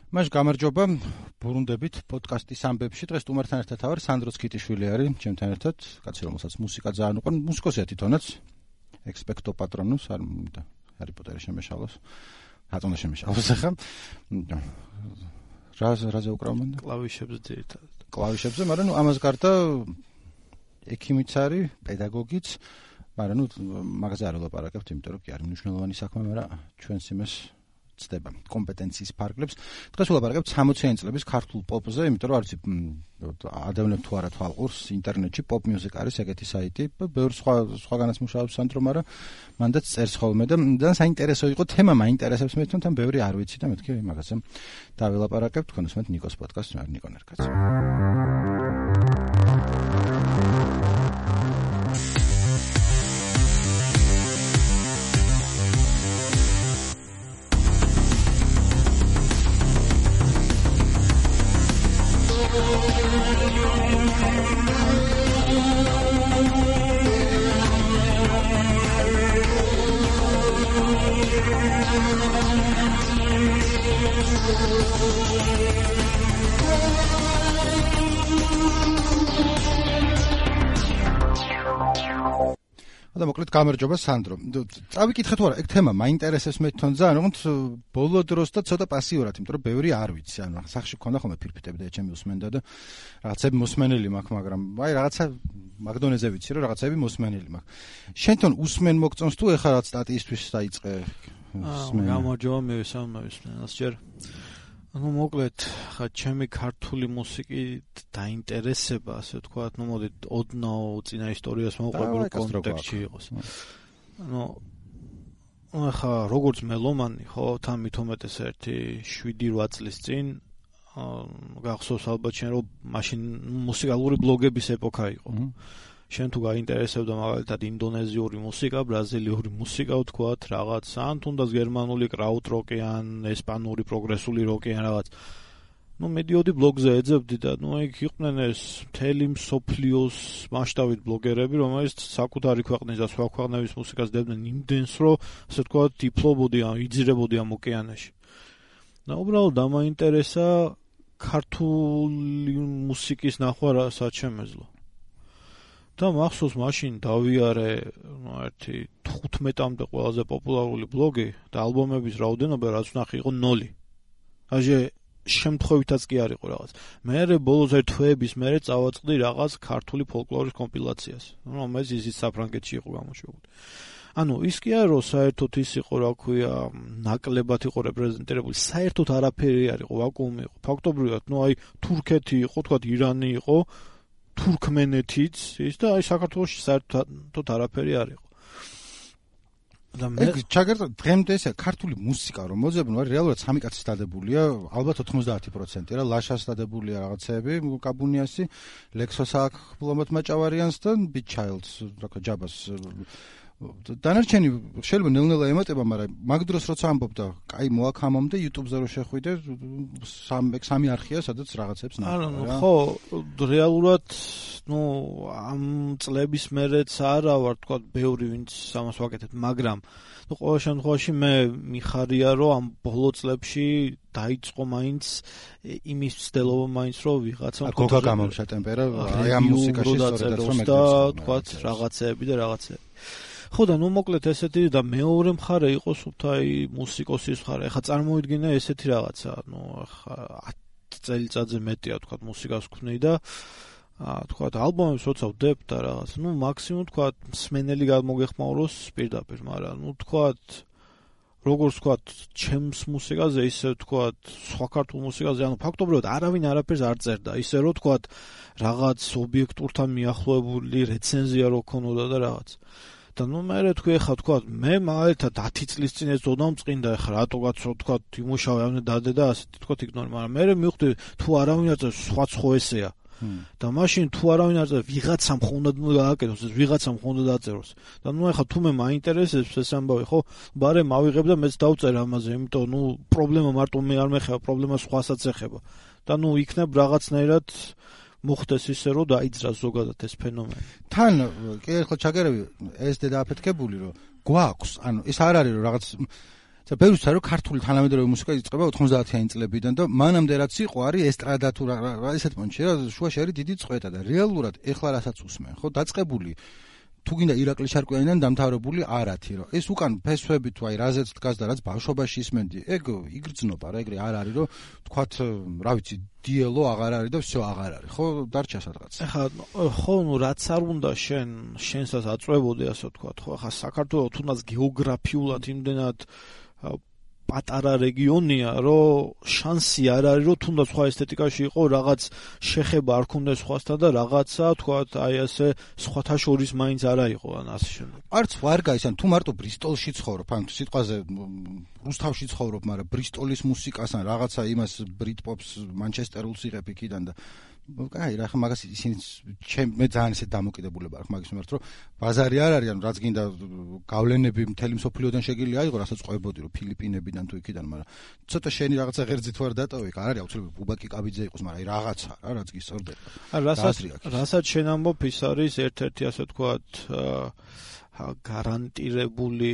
მას გამარჯობა ბრუნდებით პოდკასტის ამბებში. დღეს თუმართან ერთად ვარ, სანდრო ცკიტიშვილი არის ჩემთან ერთად, კაცი რომელსაც მუსიკა ძალიან უყვარს, მუსიკოსია თვითონაც, ექსპექტო პატრონუს, არ მინდა ჰარი პოტერი შემეშალოს. რატომ შემეშალოს ახლა? რაზე უკრავენ? კლავიშებზე ძირითადად. კლავიშებზე, მაგრამ ამას გარდა ექიმიც არის, პედაგოგიც, მაგრამ მაგაზე არ ვლაპარაკებთ, იმიტომ რომ კი არის მნიშვნელოვანი საქმე, მაგრამ ჩვენს იმას ცდება კომპეტენციის ფარგლებს. დღეს ვლაპარაკებთ 60-იანი წლების ქართულ პოპზე, იმიტომ რომ არც ადამიანებს თუ არა თვალყურს ინტერნეტში pop music არის ეგეთი საიტი, ბევრ სხვაგანაც მუშაობს სანდრო, მაგრამ მანდაც წერს ხოლმე და ძალიან საინტერესო იყო თემა, მაინტერესებს მე თვითონ ბევრი არ ვიცი და მეთქი მაგაზე დავილაპარაკებთ, თქვენს მე ნიკოს პოდკასტს, მე ნიკო ნერკაც. და მოკლედ გამარჯობა სანდრო. წავიკითხეთ ვარა, ეგ თემა მაინტერესებს მე თვითონ ძალიან, ოღონდ ბოლო დროს და ცოტა პასიურად, იმიტომ რომ ბევრი არ ვიცი, ანუ სახში გქონდა ხოლმე ფირფიტები და ჩემი უსმენდა და რაღაცები მოსმენელი მაქვს, მაგრამ აი რაღაცა მაგდონეზე ვიცი რომ რაღაცები მოსმენელი მაქვს. შენ თვითონ უსმენ მოგწონს თუ ეხლა რაღაც სტატიისთვის დაიწყე? გამარჯობა, მე ვისმენას ჯერ. ანუ მოკლედ, ხა ჩემი ქართული მუსიკით დაინტერესება, ასე ვთქვათ, ну მოდით ოდნავ წინა ისტორიას მოყვებულ კონტექსტში იყოს. ანუ ხა როგორც მელომანი, ხო, თან მithometes ერთი 7-8 წლის წინ გახსოვს ალბათ შენ რომ მაშინ მუსიკალური ბლოგების ეპოქა იყო. შენ თუ გაინტერესებდა მაგალითად ინდონეზიური მუსიკა, ბრაზილიური მუსიკა ვთქვათ, რაღაც ან თუნდაც გერმანული კრაუტროკი ან ესპანური პროგრესული როკი ან რაღაც. ნუ მედიოდი ბლოგზე ეძებდი და ნუ იქ იყვნენ ეს მთელი მსოფლიოს მასშტაბით ბლოგერები, რომელიც საკუთარი ქვეყნის და სხვა ქვეყნების მუსიკას დებდნენ იმდენს, რომ ასე ვთქვათ, იფლობოდი ან იძირებოდი ამ ოკეანეში. და უბრალოდ დამაინტერესა ქართული მუსიკის ნახვა რასაც შემეძლო. და მახსოვს მაშინ დავიარე ერთი 15-მდე ყველაზე პოპულარული ბლოგი და ალბომების რაოდენობა რაც ვნახე იყო 0. აჟე შემთხვევითაც კი არ იყო რაღაც. მე ბოლოს ერთ თვეების მერე წავაწყდი რაღაც ქართული ფოლკლორის კომპილაციას, რომელიც ისიც საფრანგეთში იყო გამოშვებული. ანუ ის კი არა რომ საერთოდ ის იყო, რა ქვია, ნაკლებად იყო რეპრეზენტირებული, საერთოდ არაფერი არ იყო, ვაკუუმი იყო. ფაქტობრივად, ნუ აი თურქეთი იყო, თქვა ირანი იყო, თურქმენეთიც ის და აი საქართველოში საერთოდ არაფერი არ იყო. და მე ჩაგერდა დღემდე ესე ქართული მუსიკა რომ მოძებნო არის რეალურად 3 კაცის დადებულია, ალბათ 90% რა, ლაშას დადებულია რაღაცეები, კაბუნიასი, ლექსოს აქვს ფლომოთ მაჭავარიანს და ბიტ ჩაილდს, რა ქვია, ჯაბას. დანარჩენი შეიძლება ნელ-ნელა ემატება, მაგრამ მაგ დროს როცა ამბობდა, კაი მოაქამომდე YouTube-ზე რო შეხვიდე, 3 არხია, სადაც რაღაცებს ნახე. ანუ ხო, რეალურად, ნუ ამ წლების მერეც არა ვარ, თქვა, ბევრი ვინც ამას ვაკეთებ, მაგრამ ნუ ყოველ შემთხვევაში მე მიხარია, რომ ამ ბოლო წლებში დაიწყო მაინც იმის ცდილობა მაინც რომ ვიღაცა გოგა გამომშა ტემპერა, აი ამ მუსიკაში სწორედაც რომ თქვა, რაღაცეები და რაღაცეები. ხო და ნუ მოკლედ ესეთი და მეორე მხარე იყო სულთაი მუსიკოსის მხარე. ეხა წარმოვიდგინე ესეთი რაღაცა, ნუ ეხა 10 წელიწადზე მეტია თქვა მუსიკას ვქნი და თქვა ალბომებს როცა ვდებ და რაღაც, ნუ მაქსიმუმ თქვა მსმენელი გამოგეხმაუროს პირდაპირ, მაგრამ ნუ თქვა როგორც თქვა ჩემს მუსიკაზე ისე თქვა სხვა ქართულ მუსიკაზე, ანუ ფაქტობრივად არავინ არაფერს არ წერდა, ისე რომ თქვა რაღაც ობიექტურთან მიახლოებული რეცენზია რო ქონოდა და რაღაც. და ნუ მე თქვი ეხა თქვა მე მაგალითად 10 წლის წინ ეს ოდამწყინდა ეხა რატოგაც თქვა იმუშავე ამne დადე და ასეთი თქვა იგნორი, მაგრამ მე მივხვდი თუ არავინ არ წერს სხვა ესეა. და მაშინ თუ არავინ არ წერს ვიღაცამ ხონდა გააკეთოს, ეს ვიღაცამ ხონდა დაწეროს. და ნუ ეხა თუ მე მაინტერესებს ეს ამბავი, ხო, ბარე მავიღებ და მეც დავწერ ამაზე, იმიტომ ნუ პრობლემა მარტო მე არ მეხება, პრობლემა სხვასაც ეხება. და ნუ იქნებ რაღაცნაირად მოხდეს ისე რომ დაიძრა ზოგადად ეს ფენომენი. თან კი ერთხელ ჩაგერები ეს დედააფეთქებული რომ გვაქვს, ანუ ეს არ არის რომ რაღაც და ბევრს ცა რომ ქართული თანამედროვე მუსიკა იწყება 90-იანი წლებიდან და მანამდე რაც იყო არის ესტრადა თუ რა ესეთ პონჩი რა შუაში არის დიდი წვეტა და რეალურად ეხლა რასაც უსმენ ხო დაწყებული თუ გინდა ირაკლი შარკვიანიდან დამთავრებული არათი რომ ეს უკან ფესვები თუ აი რაზეც დგას და რაც ბავშვობაში ისმენდი ეგ იგრძნობა რა ეგრე არ არის რომ თქვათ რა ვიცი დიელო აღარ არის და всё აღარ არის ხო დარჩა სადღაც ახლა ხო ნუ რაც არ უნდა შენსაც აწვევოდი ასე ვთქვათ ხო ახლა საქართველოს თუნდაც გეოგრაფიულად იმდენად პატარა რეგიონია, რომ შანსი არ არის, რომ თუნდაც სხვა ესთეტიკაში იყო რაღაც შეხება არ ქონდეს სხვასთან და რაღაცა, თქვათ, აი ასე სხვათა შორის მაინც არა იყო ან ასე შემდეგ. არც ვარ გაიცან, თუ მარტო ბრისტოლში ცხოვრობ, ან სიტყვაზე რუსთავში ცხოვრობ, მაგრამ ბრისტოლის მუსიკას ან რაღაცა იმას ბრიტპოპს მანჩესტერულს იღებ იქიდან და აი რა ხა მაგას ისინი მე ძალიან ისე დამოკიდებულება აქვს მაგის მიმართ რომ ბაზარი არ არის ანუ რაც გინდა გავლენები მთელი მსოფლიოდან შეგიძლია აიღო რასაც ყვებოდი რომ ფილიპინებიდან თუ იქიდან მაგრამ ცოტა შენი რაღაცა ღერძით ვარ დატოვე არ არის აუცილებლად ბუბაკი კაბიძე იყოს მაგრამ აი რაღაცა რა რაც გისწორდება რასაც შენ ამბობ ის არის ერთ-ერთი ასე ვთქვათ გარანტირებული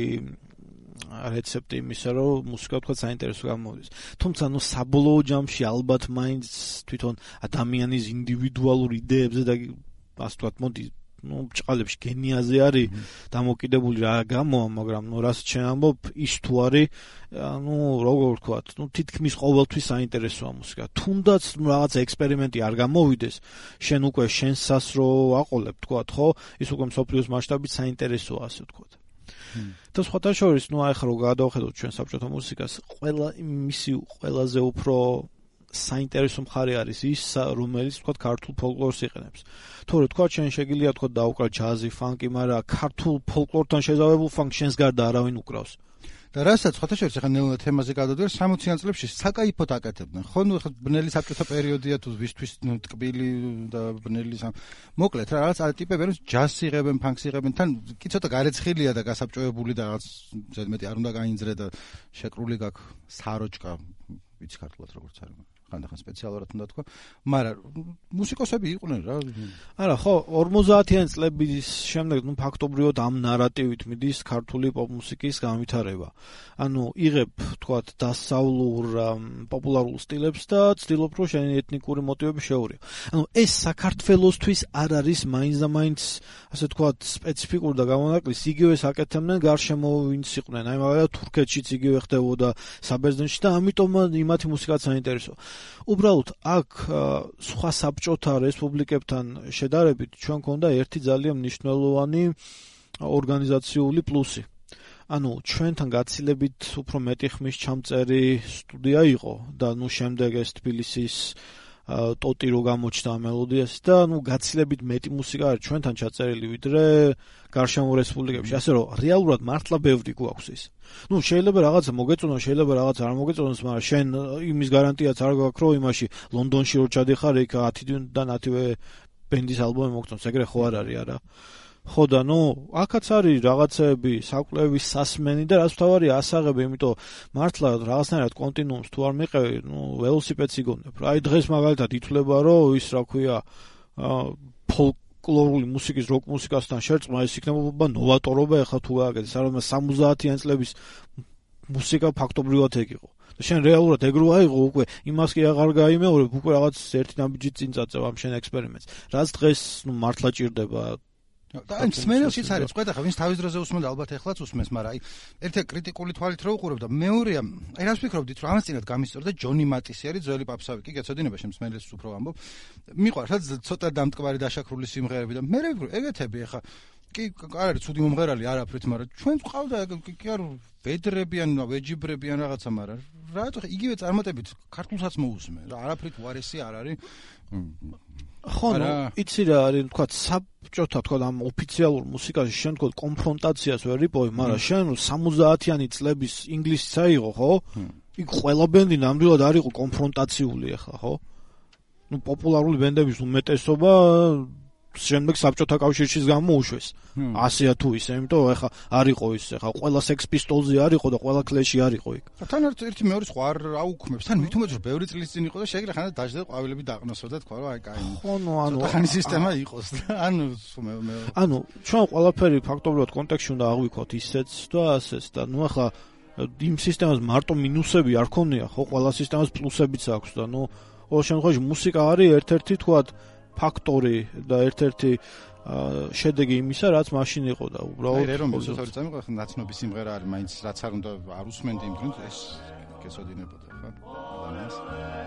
რეცეპტი იმისა, რომ მუსიკა თქვა საინტერესო გამოვიდეს. თუმცა ნუ საბოლოო ჯამში ალბათ მაინც თვითონ ადამიანის ინდივიდუალურ იდეებზე და ასე ვთქვათ, მოდი, ნუ ბჭყალებში გენიაზე არის დამოკიდებული რა გამოა, მაგრამ ნუ რასაც შენ ამბობ, ის თუ არის, ნუ როგორ ვთქვათ, ნუ თითქმის ყოველთვის საინტერესოა მუსიკა. თუნდაც რაღაცა ექსპერიმენტი არ გამოვიდეს, შენ უკვე შენსას რო აყოლებ, ვთქვათ, ხო? ის უკვე მსოფლიოს მასშტაბით საინტერესოა, ასე ვთქვათ. და სხვათა შორის, ნუ აი ხა რო გადავხედოთ ჩვენ საბჭოთა მუსიკას, მისი ყველაზე უფრო საინტერესო მხარე არის ის, რომელიც თქვა ქართულ ფოლკლორს იყენებს. თორე თქვა შენ შეგიძლია თქვა დაუკრა ჯაზი, ფანკი, მაგრამ ქართულ ფოლკლორთან შეზავებულ ფანკს შენს გარდა არავინ უკრავს. და რასაც სხვათა შორის ახლა ნელა თემაზე გადავდივარ 60-იან წლებში საკაიფოდ აკეთებდნენ. ხო, ნუ ახლა ბნელი საბჭოთა პერიოდია თუ ვისთვის ტკბილი და ბნელი მოკლედ რა რაღაც ტიპები არის ჯაზს იღებენ, ფანკს იღებენ, თან კი ცოტა გარეცხილია და გასაბჭოებული და რაღაც ზედმეტი არ უნდა გაინძრე და შეკრული გაქვს საროჭკა, ვიცი ქართულად როგორც არის. ხანდახან სპეციალურად უნდა თქვა, მაგრამ მუსიკოსები იყვნენ რა. არა, ხო, 50-იან წლების შემდეგ, ნუ ფაქტობრივად ამ ნარატივით მიდის ქართული პოპ მუსიკის განვითარება. ანუ იღებ, თქვათ, დასავლურ პოპულარულ სტილებს და ცდილობ, რომ შენი ეთნიკური მოტივები შეურიო. ანუ ეს საქართველოსთვის არ არის მაინც და მაინც, ასე ვთქვათ, სპეციფიკური და გამონაკლისი, იგივე საკეთებდნენ გარშემო ვინც იყვნენ. აი, მაგალითად, თურქეთშიც იგივე ხდებოდა, საბერძნეთში და ამიტომ იმათი მუსიკაც საინტერესოა. უბრალოდ აქ სხვა საბჭოთა რესპუბლიკებთან შედარებით ჩვენ გქონდა ერთი ძალიან მნიშვნელოვანი ორგანიზაციული პლუსი. ანუ ჩვენთან გაცილებით უფრო მეტი ხმის ჩამწერი სტუდია იყო და ნუ შემდეგ ეს თბილისის ტოტი რო გამოჩნდა მელოდიას და ნუ გაცილებით მეტი მუსიკა არის ჩვენთან ჩაწერილი ვიდრე გარშემო რესპუბლიკებში. ასე რომ რეალურად მართლა ბევრი გვაქვს ის. ნუ შეიძლება რაღაცა მოგეწონოს, შეიძლება რაღაცა არ მოგეწონოს, მაგრამ შენ იმის გარანტიაც არ გაქვს, რომ იმაში ლონდონში რო ჩადიხარ, იქ 10-დან 10-ვე ბენდის ალბომი მოგწონს, ეგრე ხო არ არის არა? ხო და ნუ აქაც არის რაღაცები, საკვლევის სასმენი და რაც თავარია ასაღები, იმიტომ მართლა რაღაცნაირად კონტინუუმს თუ არ მიყევი, ნუ ველოსიპედს იგონებ. აი დღეს მაგალითად ითვლება, რომ ის რა ქვია, ფოლკლორული მუსიკის როკ მუსიკასთან შერწყმა ის იქნებოდა ნოვატორობა, ეხლა თუ გააკეთეს, არა 70-იან წლების მუსიკა ფაქტობრივად ეგ იყო. და შენ რეალურად ეგ რო აიღო უკვე იმას კი აღარ გაიმეორებ, უკვე რაღაც ერთი ნაბიჯით წინ წაწევ ამ შენ ექსპერიმენტს. რაც დღეს ნუ მართლა ჭირდება და ან სმენელშიც არის წვედა ხა ვინც თავის დროზე უსმენდა ალბათ ეხლაც უსმენს მაგრამ აი ერთი კრიტიკული თვალით რო უყურებ და მეორეა აი რას ვფიქრობდით რომ ამას წინათ გამისწორდა ჯონი მატისი არის ძველი პაპსავი კი გეცოდინება შენ სმენელს უფრო ამბობ მიყვარს რაც ცოტა დამტკვარი დაშაქრული სიმღერები და მე ვფიქრობ ეგეთები ხა კი არ არის ცუდი მომღერალი არაფრით მაგრამ ჩვენ ყავდა კი არ ვედრები ან ვეჯიბრები ან რაღაცა მაგრამ რატო იგივე წარმატებით ქართულსაც მოусმენ რა არაფრით უარესი არ არის ხო, იცი რა არის, თქვა საბჭოთა თქვა ამ ოფიციალურ მუსიკაში შენ თქვა კონფრონტაციას ვერ იპოვე, მაგრამ შენ 70-იანი წლების ინგლისიც აიღო, ხო? იქ ყველა ბენდი ნამდვილად არ იყო კონფრონტაციული ახლა, ხო? ნუ პოპულარული ბენდების უმეტესობა შემდეგ საბჭოთა კავშირშიც გამოუშვეს. 100-ია თუ ისე, იმიტომ ახლა არ იყო ის, ახლა ყველა Sex Pistols-ი არ იყო და ყველა Clash-ი არ იყო იქ. თან ერთი მეორე სხვა არ აუქმებს. თან მithumet რომ ბევრი წლის წინ იყო და შეგიძლია ხანდა დაждდა ყვავილები დაყნოსო და თქვა რომ აი კაი. ხო, ნუ ანუ ხანი სისტემა იყოს და ანუ ანუ ჩვენ ყველაფერი ფაქტობრივად კონტექსტში უნდა აღვიქვათ ისეც და ასეც და ნუ ახლა იმ სისტემას მარტო მინუსები არ ქონია, ხო, ყველა სისტემას პლუსებიც აქვს და ყოველ შემთხვევაში მუსიკა არის ერთ-ერთი თქვათ ფაქტორი და ერთ-ერთი შედეგი იმისა, რაც მაშინ იყო და უბრალოდ რომ ისოთორი წამიყვა ხა ნაცნობი სიმღერა არის, მაინც რაც არ უნდა არ უსმენდი იმ დროს ეს გესოდინებოდა ხა ადამიანს.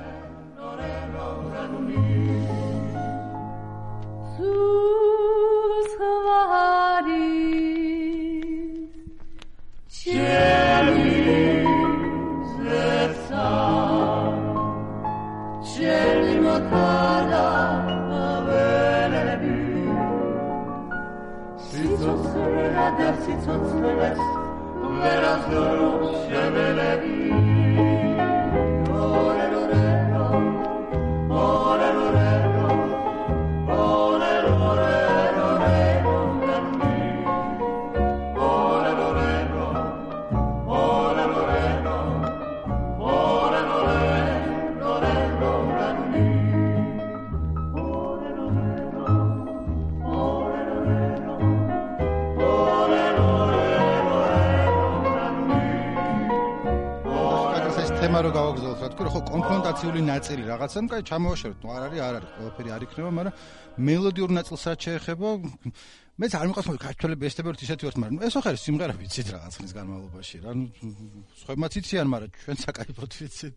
რო გავაგზავნოთ რა თქმა უნდა, ხო, კონფრონტაციული ნაწილი რაღაცა, კაი, ჩამოვაშოროთ, არ არის, ყველაფერი არ იქნება, მაგრამ მელოდიურ ნაწილს რაც შეეხება, მეც არ მიყვარს, რომ ქართველები ესტებერთ ისეთი ვართ, მაგრამ ეს ხარ სიმღერა ვიცით რაღაც ხნის განმავლობაში, რა, სხვებმაც იციან, მაგრამ ჩვენ საკაიფოდ ვიცით.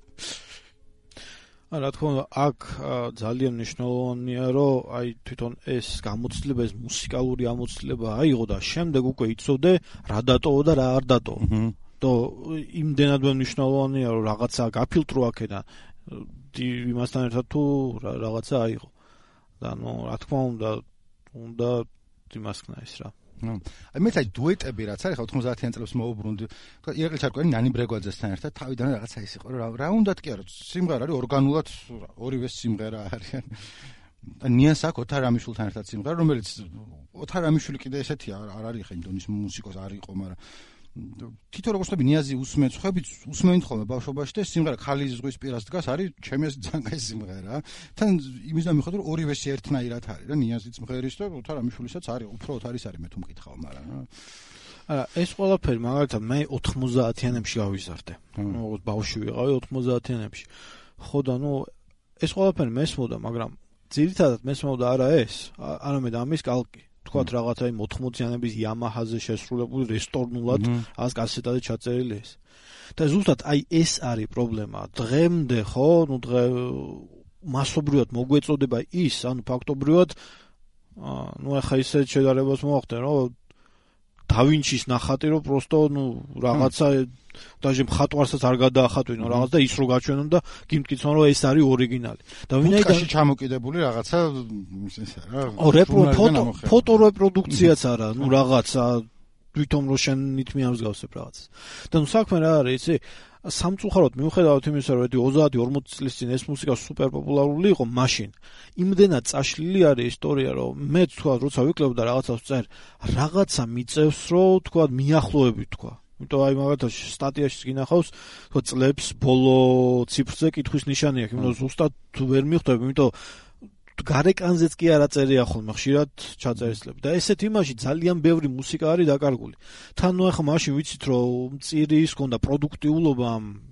რა თქმა უნდა, აქ ძალიან მნიშვნელოვანია, რომ აი თვითონ ეს გამოცდილება, ეს მუსიკალური ამოცდილება აიღო და შემდეგ უკვე იცოდე რა დატოო და რა არ დატოო. და იმდენად მნიშვნელოვანია, რომ რაღაცა გაფილტრო აქედან იმასთან ერთად თუ რაღაცა აიღო. და რა თქმა უნდა იმას ქნა ის რა. აი მეც აი დუეტები რაც არის, 90-იან წლებს მოუბრუნდი. ირაკლი ჩარკვიანი, ნანი ბრეგვაძესთან ერთად თავიდან რაღაცა ის იყო, რა უნდათ კი არა, სიმღერა არის ორგანულად, ორივე სიმღერა არიან. ნიას აქვს ოთარ რამიშვილთან ერთად სიმღერა, რომელიც ოთარ რამიშვილი კიდე ესეთი არ არის ხა ინდონის მუსიკოს არ იყო, მაგრამ თვითონ როგორც ხები ნიაზი უსმენთ, ხები უსმენთ ხოლმე ბავშვობაში და სიმღერა ხალის ზღვის პირას დგას, არის ჩემი ძალიან კაი სიმღერა. თან იმისგან მიხვდები, რომ ორივესი ერთნაირად არის რა, ნიაზიც მღერის და ოთარ რამიშვილისაც არის, უფრო ოთარის არის მე თუ მკითხავ, მაგრამ არა, ეს ყველაფერი მაგალითად მე 90-იანებში გავიზარდე. როგორც ბავშვი ვიყავი 90-იანებში. ხო და ეს ყველაფერი მესმოდა, მაგრამ ძირითადად მესმოდა არა ეს, არამედ ამის კალკი. თქვათ რაღაცა იმ 80-იანების Yamaha-ზე შესრულებული რესტორნულად ას კასეტაზე ჩაწერილი ეს. და ზუსტად აი ეს არის პრობლემა. დღემდე ხო, მასობრივად მოგვეწოდება ის, ანუ ფაქტობრივად ახლა ისეთ შედარებას მოახდენ, რომ დავინჩის ნახატი, რომ პროსტო რაღაცა დაჟე მხატვარსაც არ გადაახატვინო რაღაც და ის რო გაჩვენონ და გიმტკიცონ რომ ეს არის ორიგინალი. და ვინაიდან ჩამოკიდებული რაღაცა ისე რა. ფოტო რეპროდუქციაც არა, რაღაცა თვითონ რო შენ ნითმე ამსგავსებ რაღაცას. და საქმე რა არის, იცი? სამწუხაროდ მიუხედავად იმისა, რომ 30-40 წლის წინ ეს მუსიკა სუპერ პოპულარული იყო, მაშინ იმდენად წაშლილი არის ისტორია, რომ მე თქვა, როცა ვიკლებ და რაღაცას წერ, რაღაცა მიწევს, რომ თქვა მიახლოებით თქვა. იმიტომ აი მაგათაც სტატიაში გინახავს, თქო წლებს ბოლო ციფრზე კითხვის ნიშანი აქვს, იმიტომ ზუსტად ვერ მიხვდები, იმიტომ გარეკანზეც კი არ აწერია ხოლმე ხშირად ჩაწერისლები. და ესეთ იმაში ძალიან ბევრი მუსიკა არის დაკარგული. თან ახლა მაშინ ვიცით, რომ მწირი ის ქონდა პროდუქტიულობა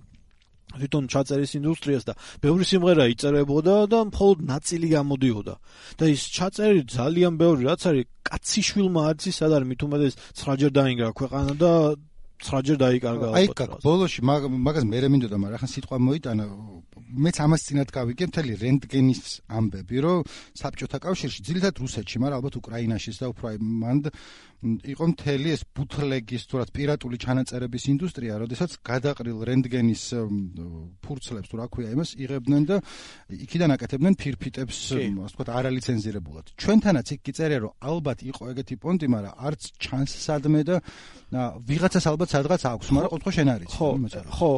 თვითონ ჩაწერის ინდუსტრიას და ბევრი სიმღერა იწერებოდა და მხოლოდ ნაწილი გამოდიოდა. და ის ჩაწერი ძალიან ბევრი რაც არის კაციშვილმა არც ის არ არის, მით უმეტეს 9-ჯერ დაინგრა ქვეყანა და 9-ჯერ დაიკარგა. აი ბოლოში მაგას მე მინდოდა, მაგრამ ახლა სიტყვა მოიტანა, მეც ამას წინათ გავიგე მთელი რენტგენის ამბები, რომ საბჭოთა კავშირში, ძირითადად რუსეთში, მაგრამ ალბათ უკრაინაშიც და უფრო მანდ იყო მთელი ეს ბუთლეგის თუ რაც პირატული ჩანაწერების ინდუსტრია, როდესაც გადაყრილ რენტგენის ფურცლებს თუ რა ქვია იმას იღებდნენ და იქიდან აკეთებდნენ ფირფიტებს, ასე ვთქვათ, არალიცენზირებულად. ჩვენთანაც იქ გიწერია, რომ ალბათ იყო ეგეთი პონტი, მაგრამ არც ჩანს სადმე და ვიღაცას ალბათ სადღაც აქვს, მაგრამ ყოველთვის შენ არის. ხო,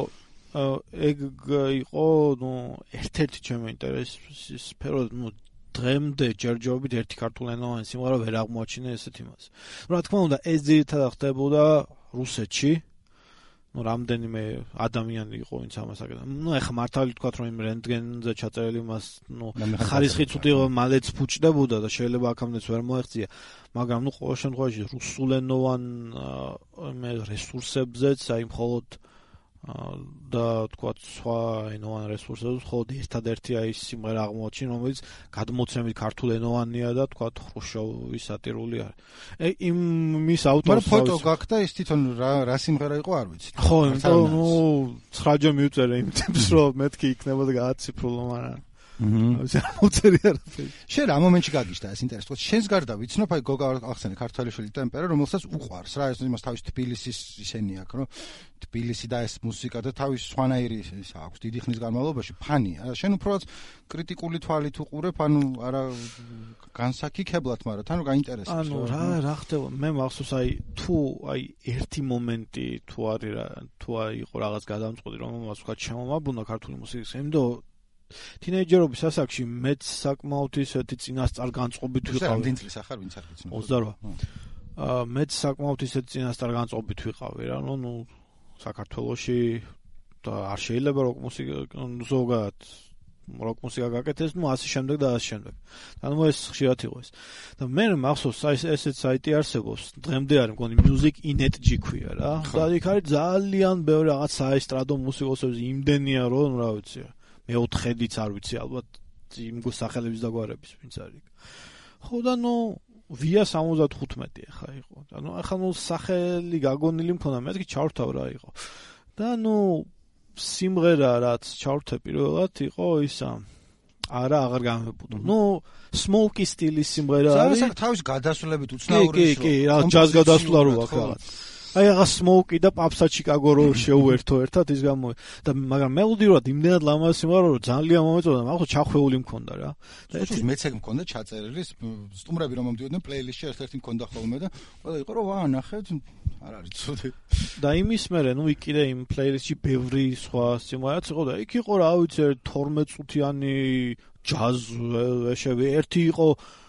ეგ იყო, ერთ-ერთი ჩემი ინტერესის სფერო, დღემდე ჯერჯერობით ერთი ქართულენოვანი სიმღერა ვერ აღმოაჩინე ესეთ იმას. რა თქმა უნდა, ეს ძირითადად ხდებოდა რუსეთში. რამდენიმე ადამიანი იყო, ვინც ამას აკეთებდა. ეხლა მართალი თქვათ, რომ იმ რენტგენზე ჩაწერილი მას, ხარისხიც უდიღო მალეც ფუჭდებოდა და შეიძლება აქამდეც ვერ მოეღწია. მაგრამ ყოველ შემთხვევაში რუსულენოვან რესურსებზეც, აი მხოლოდ და თქვა სხვა ენოვან რესურსებს მხოლოდ ერთადერთი ის სიმღერა აღმოაჩინ, რომელიც გადმოცემით ქართულ ენოვანია და თქვა ხრუშჩოვის სატირული არის. იმის ავტორს ფოტო გაქვს და ის თვითონ რა სიმღერა იყო არ ვიცი. ხო, იმიტომ 9-ჯერ მივწერე იმ ტიპს, რომ მეთქი იქნებოდა გააციფრულო, მაგრამ მოწერი არაფერი. შენ რა მომენტში გაგიშდა ეს ინტერესი? შენს გარდა ვიცნობ, აი გოგა ახსენე ქართველიშვილი ტემპერა, რომელსაც უყვარს რა, ეს იმას თავის თბილისის ისენი აქვს, რომ თბილისი და ეს მუსიკა და თავის სხვანაირი ის აქვს დიდი ხნის განმავლობაში ფანია. შენ უბრალოდ კრიტიკული თვალით უყურებ, ანუ არა განსაკიქებლად, მაგრამ თან გაინტერესებს. ანუ რა ხდება? მე მახსოვს თუ ერთი მომენტი თუ არის რა, თუ იყო რაღაც გადამწყვეტი, რომელმაც ვთქვა შემომაბრუნა ქართული მუსიკის, იმიტომ თინეიჯერობის ასაკში მეც საკმაოდ ისეთი წინასწარ განწყობით ვიყავი. რამდენი წლის ახარ ვინც არ გიცნობ? 28. მეც საკმაოდ ისეთი წინასწარ განწყობით ვიყავი რა, ნუ საქართველოში და არ შეიძლება როკ მუსიკა ზოგადად როკ მუსიკა გაკეთდეს, ნუ ასე შემდეგ და ასე შემდეგ. ანუ ეს ხშირად იყო ეს. და მე მახსოვს ესეთ საიტი არსებობს, დღემდე არის მგონი music.net ქვია რა. და იქ არის ძალიან ბევრი რაღაც საესტრადო მუსიკოსები იმდენია რომ რა ვიცი. მეოთხედიც არ ვიცი ალბათ იმ სახელების დაგვარების ვინც არის. ხო და ნუ ვია 75 ახლა იყო. და ნუ ახლა ნუ სახელი გაგონილი მქონდა, მეთქი ჩავრთავ რა იყო. და ნუ სიმღერა რაც ჩავრთე პირველად იყო ისა აღარ გამებუდა. ნუ Smokey სტილის სიმღერა არის. თავის გადასვლებით უცნაური ის. კი, რა ჯაზ გადასვლა რო აქვს რაღაც. აი რაღაც Smokey და Papsa Chicago რო შეუერთო ერთად ის გამო და მაგრამ მელოდიურად იმდენად ლამაზი სიმღერა რომ ძალიან მომეწონა, მაგას ჩახვეული მქონდა რა. და ეს მეც ეგ მქონდა ჩაწერილი სტუმრები რომ მომდიოდნენ პლეილისტში ერთ-ერთი მქონდა ხოლმე და ყველა იყო რომ ვაა ნახეთ არ არის ცუდი. და იმის მერე ნუ იქ კიდე იმ პლეილისტში ბევრი სხვა სიმღერაც იყო და იქ იყო რა ვიცი 12 წუთიანი ჯაზ ეშები, ერთი იყო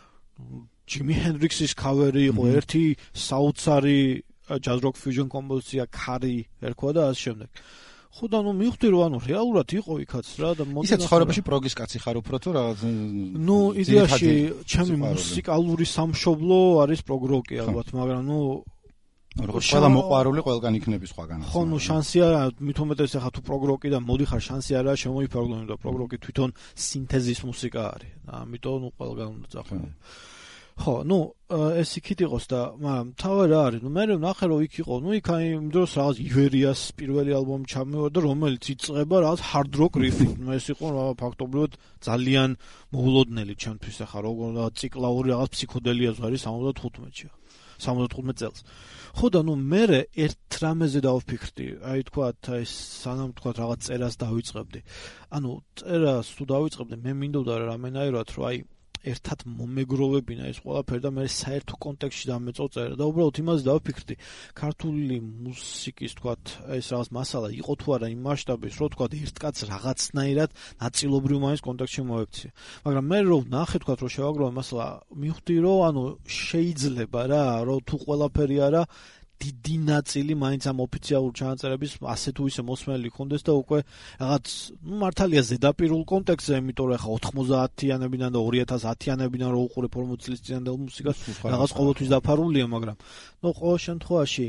ჯიმი ჰენდრიქსის კავერი იყო, ერთი საოცარი jazz rock fusion კომპოზიცია ქარი ერქვა და ასე შემდეგ. ხო და ნუ მივხვდი რომ ანუ რეალურად იყო იქაც რა და მოდი ისე ცხოვრებაში პროგის კაცი ხარ უფრო თუ რაღაც ნუ იდეაში ჩემი მუსიკალური სამშობლო არის პროგ როკი ალბათ, მაგრამ ნუ როგორც ყველა მოყვარული ყველგან იქნები სხვაგან. ხო ნუ შანსია მით უმეტეს ახლა თუ პროგ როკი და მოდიხარ შანსი არა შემოიფარგლო, იმიტომ პროგ როკი თვითონ სინთეზის მუსიკა არის. ამიტომ ნუ ყველგან უნდა წახო. ხო, ნუ ეს იქით იყოს და მაგრამ თავი რა არის? ნუ მე ნახე რომ იქ იყო, ნუ იქ აი იმ დროს რაღაც ივერიას პირველი ალბომი ჩამოვარდა, რომელიც იწყება რაღაც hard rock riff-ით. ეს იყო რა ფაქტობრივად ძალიან მოულოდნელი ჩემთვის ახლა როგორ ციკლაური რაღაც ფსიქოდელია ზარი 75-ში. 75 წელს. ხო და ნუ მე ერთ რამეზე დავფიქრდი, აი თქვათ ეს სანამ თქვათ რაღაც წერას დავიწყებდი. ანუ წერას თუ დავიწყებდი, მე მინდოდა რამენაირად რომ აი ერთად მომეგროვებინა ეს ყველაფერი და მე საერთო კონტექსტში დამეწოწერა და უბრალოდ იმაზე დავფიქრდი ქართული მუსიკის თქვათ ეს რაღაც მასალა იყო თუ არა იმ მასშტაბის რომ თქვათ ერთ კაც რაღაცნაირად ნაწილობრივ მაინც კონტექსტში მოექცია. მაგრამ მე რომ ნახე თქვათ რომ შევაგროვე მასალა მივხვდი რომ ანუ შეიძლება რა რომ თუ ყველაფერი არა დიდი ნაწილი მაინც ამ ოფიციალურ ჩანაწერების ასე თუ ისე მოსმენელი ხონდეს და უკვე რაღაც ნუ მართალია ზედაპირულ კონტექსტზე, იმიტომ რომ ახლა 90-იანებიდან და 2010-იანებიდან რო უყურებ 40 წლის წინანდელ მუსიკას რაღაც ყოველთვის დაფარულია, მაგრამ ნუ ყოველ შემთხვევაში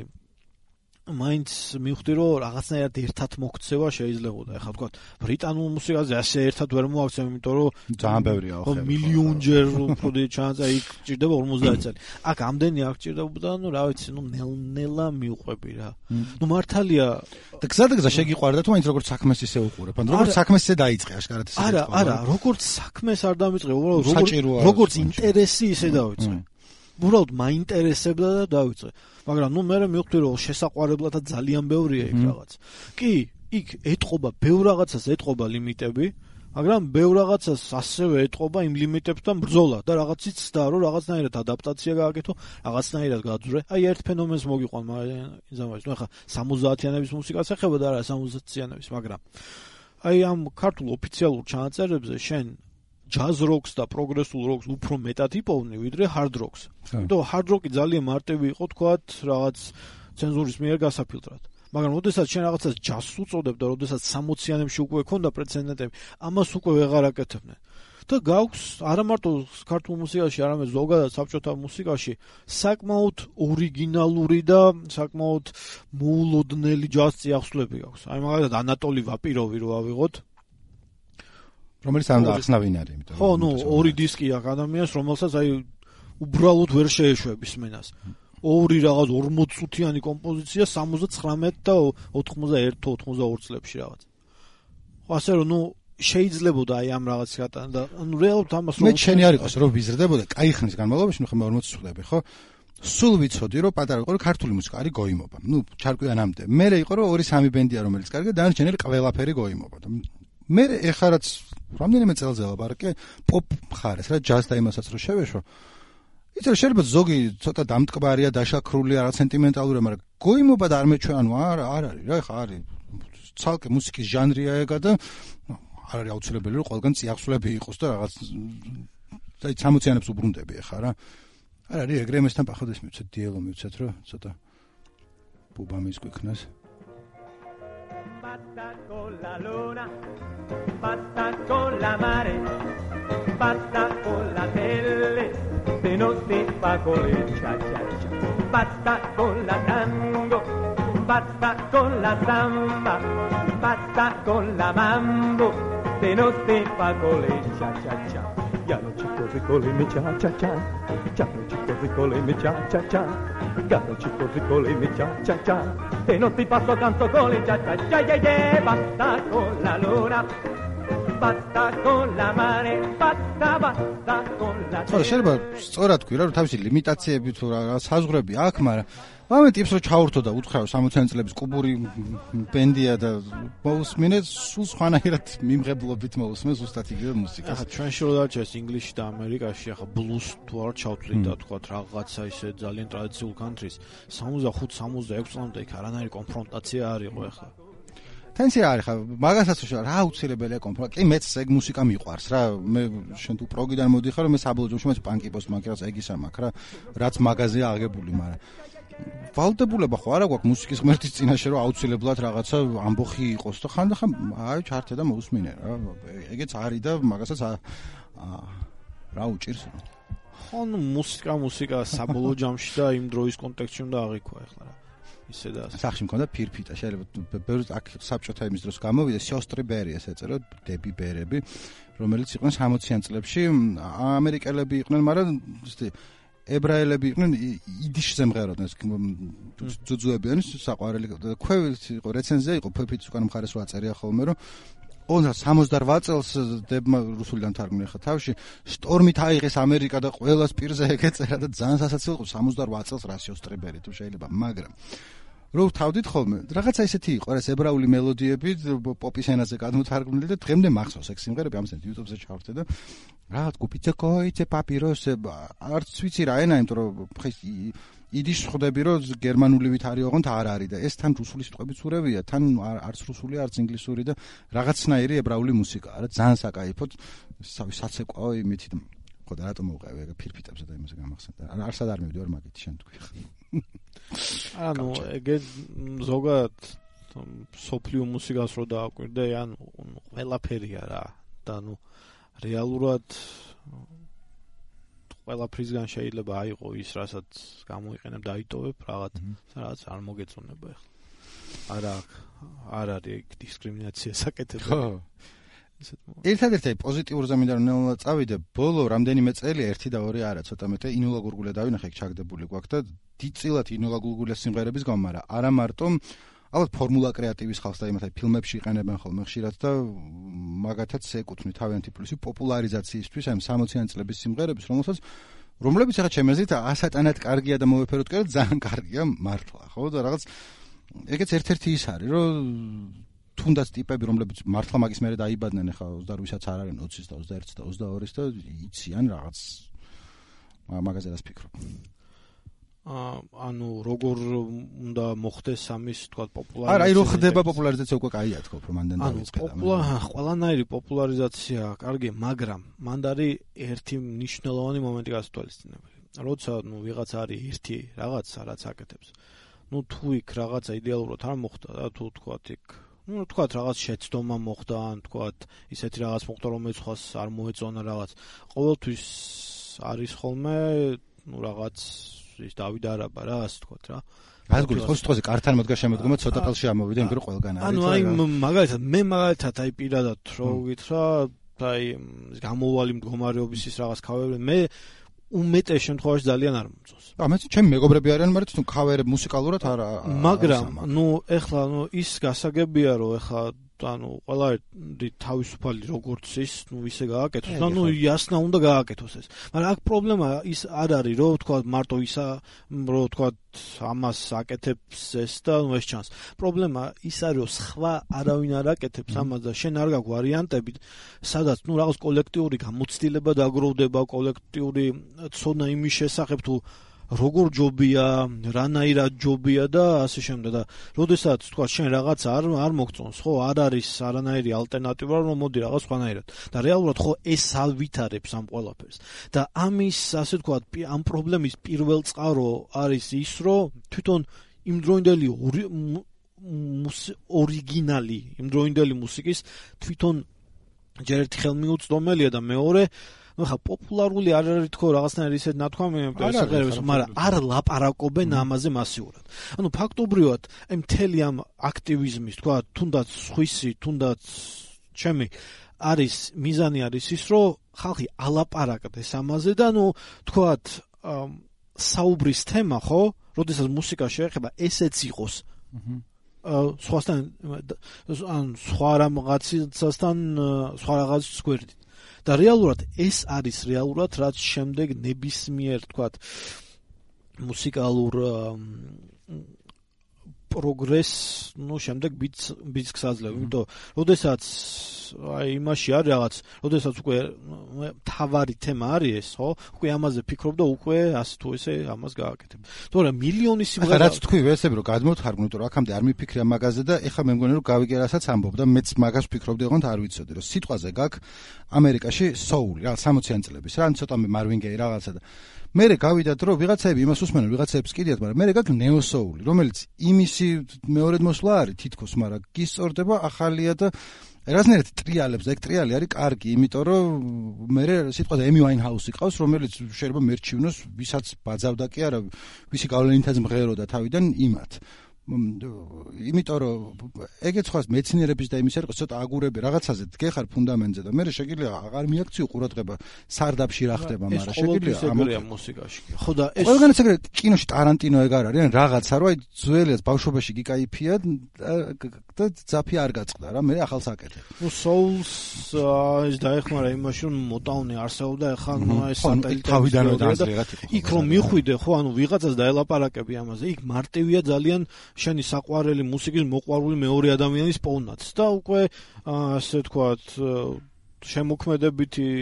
მაინც მივხვდი რომ რაღაცნაირად ერთად მოქცევა შეიძლებოდა. ახლა თქვა ბრიტანულ მუსიკაზე ასე ერთად ვერ მოაქცევ, იმიტომ რომ ძალიან ბევრია ხო მილიონჯერ უფრო დიდი ჩანაწერა იქ ჭირდება 50 წელი. აქ ამდენი არ ჭირდებოდა, ნუ რა ვიცი, ნუ ნელ-ნელა მივყვები რა. ნუ მართალია და გზადაგზა შეგიყვარდა თუ მაინც როგორც საქმეს ისე უყურებ. ან როგორც საქმეს ისე დაიწყე აშკარად ისე. არა, როგორც საქმეს არ დამიწყე, უბრალოდ როგორც ინტერესი ისე დავიწყე. უბრალოდ მაინტერესებდა და დავიწყე. მაგრამ ნუ მე მივხვდი რომ შესაყვარებლად ძალიან ბევრია იქ რაღაც. კი, იქ ეტყობა ბევრ რაღაცას ეტყობა ლიმიტები, მაგრამ ბევრ რაღაცას ასევე ეტყობა იმ ლიმიტებთან ბრძოლა და რაღაციც და რომ რაღაცნაირად ადაპტაცია გააკეთო, რაღაცნაირად გაძვრე. აი ერთ ფენომენს მოგიყვან იმზამაში. ნუ ახლა 70-იანების მუსიკას ეხება და არა 70-იანების, მაგრამ აი ამ ქართულ ოფიციალურ ჩანაწერებზე შენ jazz rocks და progressive rocks უფრო მეტად იპოვნი ვიდრე hard rocks. იმიტომ hard rock-ი ძალიან მარტივი იყო თქვათ რაღაც ცენზურის მიერ გასაფილტრად. მაგრამ ოდესაც შენ რაღაცას jazz-ს უწოდებ და ოდესაც 60-იანებში უკვე ქონდა პრეცედენტები, ამას უკვე ვეღარ აკეთებდნენ. და გაქვს არა მარტო ქართულ მუსიკაში, არამედ ზოგადად საბჭოთა მუსიკაში საკმაოდ ორიგინალური და საკმაოდ მოულოდნელი ჯაზ წიაღსვლები გაქვს. აი მაგალითად ანატოლი ვაპიროვი რო ავიღოთ, რომელიც ამ ახსნავინ არის, იმიტომ ხო, ნუ ორი დისკი აქვს ადამიანს, რომელსაც აი უბრალოდ ვერ შეეშვების მენას. ორი რაღაც 40 წუთიანი კომპოზიცია 79 და 91-92 წლებში რაღაც. ასე რომ ნუ შეიძლებოდა აი ამ რაღაც გატანა და ანუ რეალურად ამას რომ მე შენი არ იყოს რომ ვიზრდებოდა კაი ხნის განმავლობაში, ნუ ხომ 40 წლები, ხო? სულ ვიცოდი რომ პატარა იყო რომ ქართული მუსიკა არის გოიმობა. ნუ ჩარკვიანამდე. მე იყო რომ 2-3 ბენდია რომელიც კარგი და დანარჩენელი ყველაფერი გოიმობა. მე ეხლა რაც რამდენიმე წელზე ლაპარაკე პოპ მხარეს რა ჯაზ და იმასაც რომ შევეშო. იცი რა შეიძლება ზოგი ცოტა დამტკბარია, დაშაქრულია, რა სენტიმენტალურია, მაგრამ გოიმობა და არ მეჩვენა, ანუ არა არის რა, ეხლა არის ცალკე მუსიკის ჟანრია ეგა და არ არის აუცილებელი რომ ყველგან წიაღსვლები იყოს და რაღაც და 60-იანებს უბრუნდები ეხლა რა. არ არის ეგრე მესთან პახოდეს მივცეთ დიელო მივცეთ რომ ცოტა ბუბა მისგვიქნას. Basta con la luna, basta con la mare, basta con la tele, se no si fa con le cha-cha-cha. Basta con la tango, basta con la samba, basta con la mambo, se no si fa con le cha-cha-cha. Ya no chicos ricolimi cha-cha-cha, ya no chicos ricolimi cha-cha-cha, ya no chicos ricolimi cha-cha-cha, se no ti paso canto con le cha-cha-cha, basta con la luna, basta con la mare, basta con la ხო, შეიძლება სწორად თქვი რა, რომ თავისი ლიმიტაციები თუ რა საზღვრები აქვს, მაგრამ ამე ტიპს რო ჩაურთო და უთხრა 60-იანი წლების კუბური ბენდია და მოусმინე სულ სხვანაირად მიმღებლობით მოусმე ზუსტად იგივე მუსიკას. ახლა ჩვენში რო დაჩეს ინგლისში და ამერიკაში, ახლა ბლუს თუ არ ჩავთვლით და თქვა რაღაცა ისე ძალიან ტრადიციულ countries 65-66 წლამდე იქ არანაირი კონფრონტაცია არ იყო ახლა. თენცია არის ხა მაგასაც რა აუცილებელია კონფრონტაცია. კი მეც ეგ მუსიკა მიყვარს რა. მე შენ თუ პროგიდან მოდიხარ, მე საბოლოოში მე პანკი პოსტ მაგას ეგისა მაქვს რა. რაც მაგაზია აღებული, მაგრამ ვალდებულება ხო არა გვაქვს მუსიკის ღმერთის წინაშე რომ აუცილებლად რაღაცა ამბოხი იყოს და ხანდახან აი ჩართე და მოусმინე რა. ეგეც არის და მაგასაც რა უჭირს. ხო, ნუ მუსიკა საბოლოო ჯამში და იმ დროის კონტექსტში უნდა აღიქვა ახლა რა. ისე და სახში მქონდა ფირფიტა, შეიძლება ბევრი აქ საბჭოთა იმის დროს გამოვიდა სიოსტრი ბერი ეს ეწერა დები ბერები, რომელიც იყვნენ 60-იან წლებში, ამერიკელები იყვნენ, მაგრამ ისეთი ებრაელები იყვნენ, იდიშზე მღეროდნენ, ძუძუებიანი საყვარელი და ქვევის იყო რეცენზია იყო ფირფიტის უკან მხარეს რო აწერია ხოლმე რომ 68 წელს დებმა რუსულიდან თარგმნია ხა თავში შტორმით აიღეს ამერიკა და ყველას პირზე ეგეწერა და ძალიან სასაცილო იყო 68 წელს რა სიოსტრი ბერი თუ შეიძლება, მაგრამ რო თავდით ხოლმე რაღაცა ისეთი იყო ეს ებრაული მელოდიები პოპის ენაზე გადმოთარგმნილი და დღემდე მახსოვს ეგ სიმღერები ამას YouTube-ზე ჩავერთე და რაღაც გუპიცე კოიცე პაპიროსე არც ვიცი რა ენა, იმიტომ რომ ხეს იდიშ ხვდები რომ გერმანული ვით არის ოღონდ არ არის და ეს თან რუსული სიტყვებიც ურევია, თან არც რუსული არც ინგლისური და რაღაცნაირი ებრაული მუსიკაა რა, ძალიან საკაიფოდ საცეკვაო იმითი ხო და რატომ მოვყევი ეგ ფირფიტებზე და იმაზე გამახსენდა. არსად არ მივდივარ მაგით შენ თქვი. ანუ ეგ ზოგადად სოფლიო მუსიკას რო დააკვირდე, ანუ ყველაფერია რა და ნუ რეალურად ყველაფრისგან შეიძლება აიღო ის, რასაც გამოიყენებ და აიტოვებ რაღაც არ მოგეწონება ახლა. არ არის ეგ დისკრიმინაცია საკეთებელი. ხო. ერთადერთი პოზიტიურზე მინდა რომ ნელა წავიდე, ბოლო რამდენიმე წელი 1 და 2 არა, ცოტა მეტი ინულა გურგულე დავინახე, ეგ ჩაგდებული გვაქვს და დიდწილად ინულა გურგულეს სიმღერების გამარა. არა მარტო ალბათ ფორმულა კრეატივის ხალხს და იმათა ფილმებში იყენებენ ხოლმე ხშირად და მაგათაც ეკუთვნი თავიანთი პლუსი პოპულარიზაციისთვის ამ 60-იან წლების სიმღერების, რომლებიც ახლა ჩემი აზრით ასატანად კარგია და მოვეფეროთ კიდე ძალიან კარგია მართლა, ხო და რაღაც ეგეც ერთ-ერთი ის არის, რომ თუნდაც ტიპები, რომლებიც მართლა მაგის მერე დაიბადნენ, ახლა 28-საც არ არიან 20-ის და 21-ის და 22-ის და იციან რაღაც მაგაზე რას ფიქრობ. ანუ როგორ უნდა მოხდეს ამის თქვა პოპულარიზაცია. არა, რო ხდება პოპულარიზაცია უკვე კაია თქო, რომ მანდ დავიწყე. ყველანაირი პოპულარიზაცია კარგი, მაგრამ მანდ არის ერთი მნიშვნელოვანი მომენტი გასათვალისწინებელი. როცა ვიღაც არის ერთი რაღაც რაც აკეთებს. თუ იქ რაღაცა იდეალურად არ მოხდა და თუ თქვა იქ ну თქვათ რაღაც შეცდომა მოხდა ან თქვათ ისეთი რაღაც მოხდა რომელიც ხას არ მოეწონა რაღაც ყოველთვის არის ხოლმე ну რაღაც ის დავით არაბა რა ასე თქვათ რა ასე გულს ხო სიტყვაზე კართან მოდგა შემოდგომა ცოტა ყელში ამოვიდა იმიტომ რომ ყველგან არის ანუ აი მაგალითად აი პირადად რო გითხრა აი გამოვალი მდგომარეობის ის რაღაც ქავერები მე უმეტეს შემთხვევაში ძალიან არ მომწონს. ამაც ჩემი მეგობრები არიან, მაგრამ თვითონ ქავერები მუსიკალურად არ მაგრამ ნუ ეხლა ნუ ის გასაგებია რომ ეხლა ანუ ყველარი თავისუფალი როგორც ის ნუ ისე გააკეთოს და ნუ იასნა უნდა გააკეთოს ეს. მაგრამ აქ პრობლემა ის არ არის რომ თქვა მარტო ისა რომ თქვა ამას აკეთებს ეს და ნუ ეს ჩანს. პრობლემა ის არის რომ სხვა არავინ არ აკეთებს ამას და შენ არ გაქვს ვარიანტები სადაც ნუ რაღაც კოლექტიური გამოცდილება დაგროვდება კოლექტიური ცოდნა იმის შესახებ თუ როგორ ჯობია, რანაირად ჯობია და ასე შემდეგ და როდესაც თქვა შენ რაღაც არ მოგწონს, ხო, არ არის არანაირი ალტერნატივა, რომ მოდი რაღაც სხვანაირად. და რეალურად ხო ეს ავითარებს ამ ყველაფერს. და ამის ასე თქვა ამ პრობლემის პირველ წყარო არის ის, რომ თვითონ იმდროინდელი ორიგინალი, იმდროინდელი მუსიკის თვითონ ჯერ ერთი ხელმიუწვდომელია და მეორე ну ხა პოპულარული არ არის თქო რაღაცნაირი ისეთ ნათქვამი ეს მაგრამ არ ლაპარაკობენ ამაზე მასიურად. ანუ ფაქტობრივად აი მთელი ამ აქტივიზმის თქვა თუნდაც სხვისი თუნდაც ჩემი არის მიზანი არის ის რომ ხალხი ალაპარაკდეს ამაზე და ნუ თქვათ საუბრის თემა ხო როდესაც მუსიკა შეეხება ესეც იყოს სხვასთან ან სხვა რაღაცასთან სხვა რაღაცის გვერდით და რეალურად ეს არის რეალურად რაც შემდეგ ნებისმიერ თქვათ მუსიკალურ პროგრესს ნუ შემდეგ ბიცკს აძლევს იმიტომ როდესაც აი იმაში არის რაღაც როდესაც უკვე თავარი თემა არის ეს ხო უკვე ამაზე ფიქრობ და უკვე ასე თუ ესე ამას გააკეთებ თორემ მილიონი სიმღერა რაც თქვი ესები რომ გადმოთხარგმნო იმიტომ რომ აქამდე არ მიფიქრე ამ მაგაზე და ეხლა მე მგონი რომ გავიგე რასაც ამბობ და მეც მაგას ვფიქრობდი ოღონდ არ ვიცოდი რომ სიტყვაზე გაქვს ამერიკაში soul რა 60-იან წლების რა ცოტა მარვინ გეი რაღაცა და მე გავიდათ რომ ვიღაცები იმას უსმენენ ვიღაცებს კიდიათ მაგრამ მე გაქვს neo soul რომელიც იმისი მეორედ მოსვლა არის თითქოს მაგრამ გისწორდება ახალია და რაზნერად ტრიალებს და ეგ ტრიალი არის კარგი იმიტომ რომ მე სიტყვაზე Amy Winehouse ყავს რომელიც შეიძლება მერჩივნოს ვისაც ბაძავდა კი არა ვისი გავლენითაც მღეროდა თავიდან იმათ იმიტომ რომ ეგეც ხავს მეცნიერების და იმის არის ცოტა აგურები რაღაცაზე დგეხარ ფუნდამენტზე და მე შეგიძლია აღარ მიაქციო ყურადღება სარდაფში რა ხდება მაგრამ შეგიძლია ამერია მუსიკაში ხო და ეს ყველგანაც ეგრე კინოში ტარანტინო ეგ არ არის რაღაცა რომ აი ძველიაც ბავშვობაში გიკაიფია და ძაფი არ გაწყდა რა მე ახალს აკეთებ ნუ souls ის დაეხმარა იმაში რომ მოტაუნი არსებობდა ეხლა ნუ ეს სატელიტი თავიდანვე დაძლიერად იყო იქ რომ მიხვიდე ხო ანუ ვიღაცას დაელაპარაკები ამაზე იქ მარტივია ძალიან შენი საყვარელი მუსიკის მოყვარული მეორე ადამიანის პოვნაც და უკვე ასე თქვათ შემოქმედებითი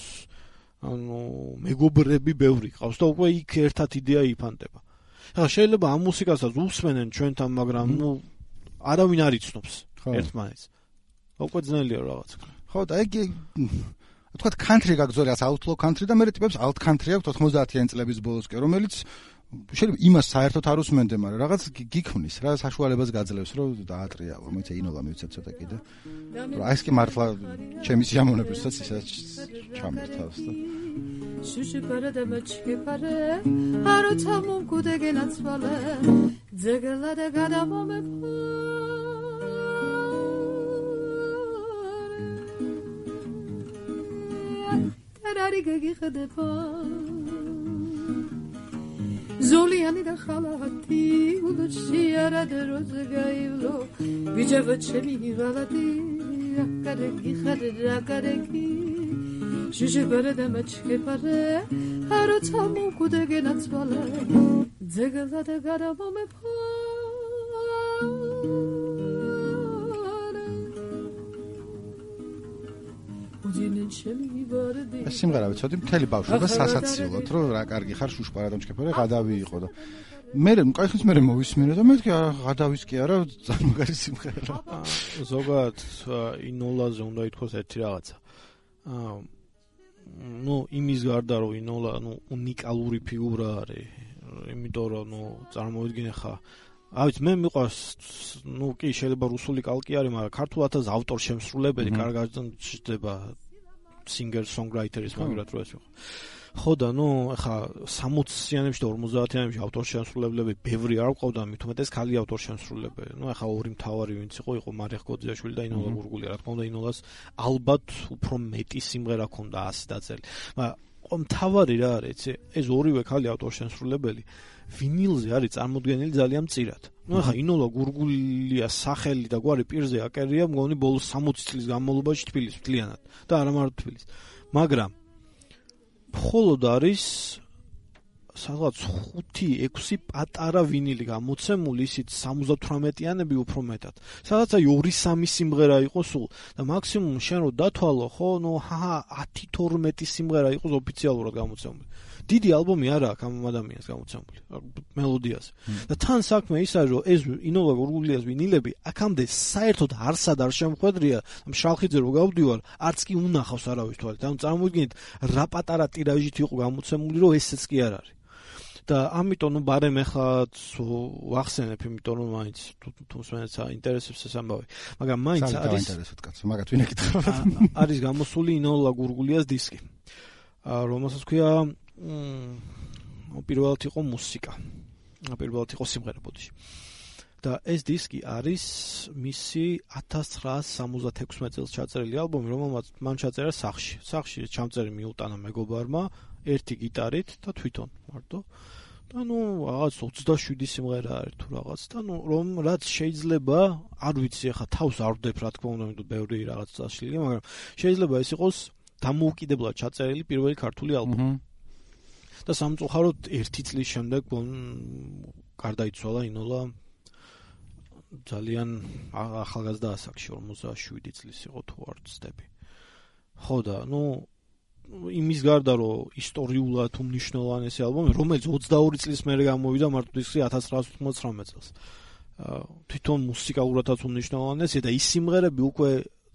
ანუ მეგობრები ბევრი ყავს და უკვე იქ ერთად იდეა იფანტება. ახლა შეიძლება ამ მუსიკასაც უსმენენ ჩვენთან, მაგრამ ნუ არავინ არ იცნობს ერთმანეთს. უკვე ძნელია რაღაც. ხო და ეგ თქვათ country გაგზოლია outlaw country და მე ტიპებს alt country აქვს 90-იან წლების ბოლოსკენ რომელიც შეიძლება იმას საერთოდ არ უსმენდე, მაგრამ რაღაც გიქმნის რა საშუალებას გაძლევს, რომ დაატრიალო. მოიცა ინოლა მივცეთ ცოტა კიდე. რომ აი ეს კი მართლა ჩემი სიამოვნებისაც ისაც ჩამერთავს და შუში პარადა მაჩკე პარე აროცა მომკუდე ნაცვალე ძეგლა და გადამომე ტარარი გიგიხდება ზოლიანი და ხალათი უდში არადა როზე გაივლო ბიჭებო ჩემი ღალატი აკარეგი ხარდა აკარეგი შუში პარადა მაჩკე პარე აროცა მომკუდე ნაცვალე ძეგლა და გადამომე ეს სიმღერა ვიცოდი მთელი ბავშვობა სასაციოლოდ რომ რა კარგი ხარ შუშპარადამ ჩქეფერე გადავი იყო და მე კაიხის მე მოვისმინე და მეთქი გადავის კი არა ძალიან სიმღერა ზოგადად ინოლაზე უნდა ითქვას ერთი რაღაცა ნუ იმის გარდა რომ ინოლა ნუ უნიკალური ფიგურა არის იმიტომ რომ ნუ წარმოიდგინე ხა ავიც მე მიყვარს, ნუ კი შეიძლება რუსული კალკი არის, მაგრამ ქართულადაც ავტორ შემსრულებელი კარგად ჩდება singer-songwriter-ის მაგალითად რო ეს იყო. ხო და ნუ ახლა 60-იანებში და 50-იანებში ავტორ შემსრულებლები ბევრი არ ყავდა, მით უმეტეს ქალი ავტორ შემსრულებელი. ნუ ახლა ორი მთავარი ვინც იყო მარიხ გოძიაშვილი და ინოლა გურგული. რა თქმა უნდა ინოლას ალბათ უფრო მეტი სიმღერა ჰქონდა 100 დაწერილი. მაგრამ მთავარი რა არის, ეს ორივე ქალი ავტორ შემსრულებელი ვინილზე არის წარმოდგენილი ძალიან მწირად. ნუ ახლა ინოლა გურგულია სახელი და გვარი პირზე აკერია მგონი ბოლოს 60 წლის განმავლობაში თბილისში მთლიანად და არა მარტო თბილისში. მაგრამ მხოლოდ არის სადღაც 5-6 პატარა ვინილი გამოცემული, ისიც 78-იანები უფრო მეტად. სადაც აი 2-3 სიმღერა იყოს სულ და მაქსიმუმ შენ რო დათვალო, ხო, ნუ 10-12 სიმღერა იყოს ოფიციალურად გამოცემული. დიდი ალბომი არა აქვს ამ ადამიანს გამოცემული მელოდიაზე. და თან საქმე ის არის, რომ ეს ინოლა გურგულიას ვინილები აქამდე საერთოდ არსად არ შემხვედრია, მშრალხიძე რო გავდივარ, არც კი უნახავს არავის თვალით. ანუ წარმოიდგინეთ, რა პატარა ტირაჟით იყო გამოცემული, რომ ესეც კი არ არის. და ამიტომ ნუ ბარემ ახლა ვახსენებ, იმიტომ რომ მაინც თუ მსმენელს აინტერესებს ეს ამბავი. მაგრამ მაინც არის აინტერესებს კაცო, მაგათ ვინ ეკითხება. არის გამოსული ინოლა გურგულიას დისკი. რომელსაც ქვია პირველად იყო მუსიკა. პირველად იყო სიმღერა ბოდიში. და ეს დისკი არის მისი 1976 წელს ჩაწერილი ალბომი, რომელმაც მან ჩაწერა სახში. სახში ჩამწერი მიუტანა მეგობარმა ერთი გიტარით და თვითონ მარტო. და ნუ რაღაც 27 სიმღერა არის თუ რაღაც და ნუ რომ რაც შეიძლება, არ ვიცი ახლა თავს არ ვდებ რა თქმა უნდა, იმიტომ ბევრი რაღაც წაშლილია, მაგრამ შეიძლება ეს იყოს დამოუკიდებლად ჩაწერილი პირველი ქართული ალბომი. და სამწუხაროდ 1 წლის შემდეგ გარდაიცვალა ინოლა ძალიან ახალგაზრდა ასაკში 57 წლის იყო თუ არ ვცდები. ხო და ნუ იმის გარდა რომ ისტორიულად უმნიშვნელოვანესი ალბომი, რომელიც 22 წლის მერე გამოვიდა მარტო დისკი 1999 წელს. თვითონ მუსიკალურადაც უმნიშვნელოვანესია და ის სიმღერები უკვე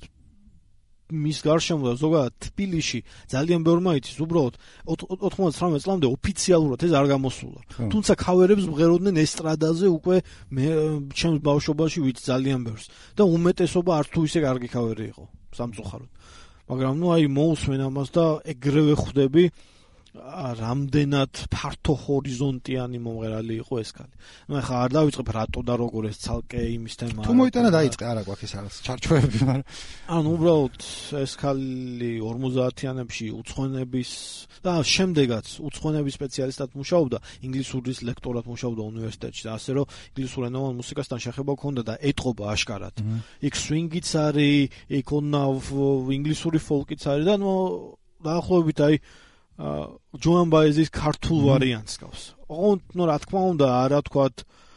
მის გარშემო და ზოგადად თბილისში ძალიან ბევრმა იცის, უბრალოდ 99 წლამდე ოფიციალურად ეს არ გამოსულა. თუმცა ქავერებს მღეროდნენ ესტრადაზე უკვე ჩემს ბავშვობაში ვიცი ძალიან ბევრს და უმეტესობა არც თუ ისე კარგი ქავერი იყო სამწუხაროდ. მაგრამ ნუ აი მოусვენ ამას და ეგრევე ხვდები რამდენად ფართო ჰორიზონტიანი მომღერალი იყო ეს ქალი. ნუ ახლა არ დავიწყებ რატო და როგორ ეს ცალკე იმის თემა. თუ მოიტანა დაიწყე არა გვაქვს ეს ჩარჩოები, მაგრამ ანუ უბრალოდ ეს ქალი 50-იანებში უცხოენების და შემდეგაც უცხოენების სპეციალისტად მუშაობდა, ინგლისურის ლექტორად მუშაობდა უნივერსიტეტში და ასე რომ ინგლისურენოვან მუსიკასთან შეხება ჰქონდა და ეტყობა აშკარად. იქ სვინგიც არის, იქ ინგლისური ფოლკიც არის და ნუ დაახლოებით აი ჯოან ბაეზის ქართულ ვარიანტს გავს. ოღონდ ნუ რა თქმა უნდა არა თქვათ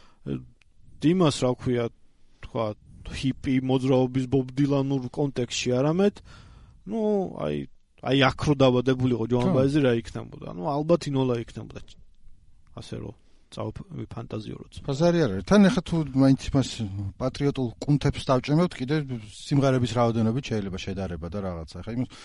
დიმას რა ქვია თქვათ ჰიპი მოძრაობის ბობ დილანურ კონტექსტში არამედ ნუ აი აქ რო დაბადებულიყო ჯოან ბაეზი რა იქნებოდა. ნუ ალბათ ინოლა იქნებოდა. ასე რომ ფანტაზიუროც. ბაზარი არ არის. თან ახლა თუ მაინც მას პატრიოტულ კუნთებს დავჭრემევთ, კიდე სიმღერების რაოდენობით შეიძლება შედარება და რაღაცა. ახლა იმის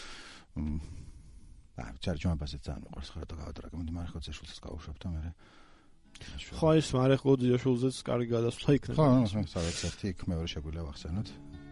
ჯოან ბაეზი ძალიან მიყვარს ხარ და გავატრაკე, მოდი მარიხ გოძიაშვილსაც გავუშვებ და მე. ხო ის მარიხ გოძიაშვილზეც კარგი გადასვლა იქნება. ხო, სადაც ერთი იქ მეორე შეგვიძლია ვახსენოთ.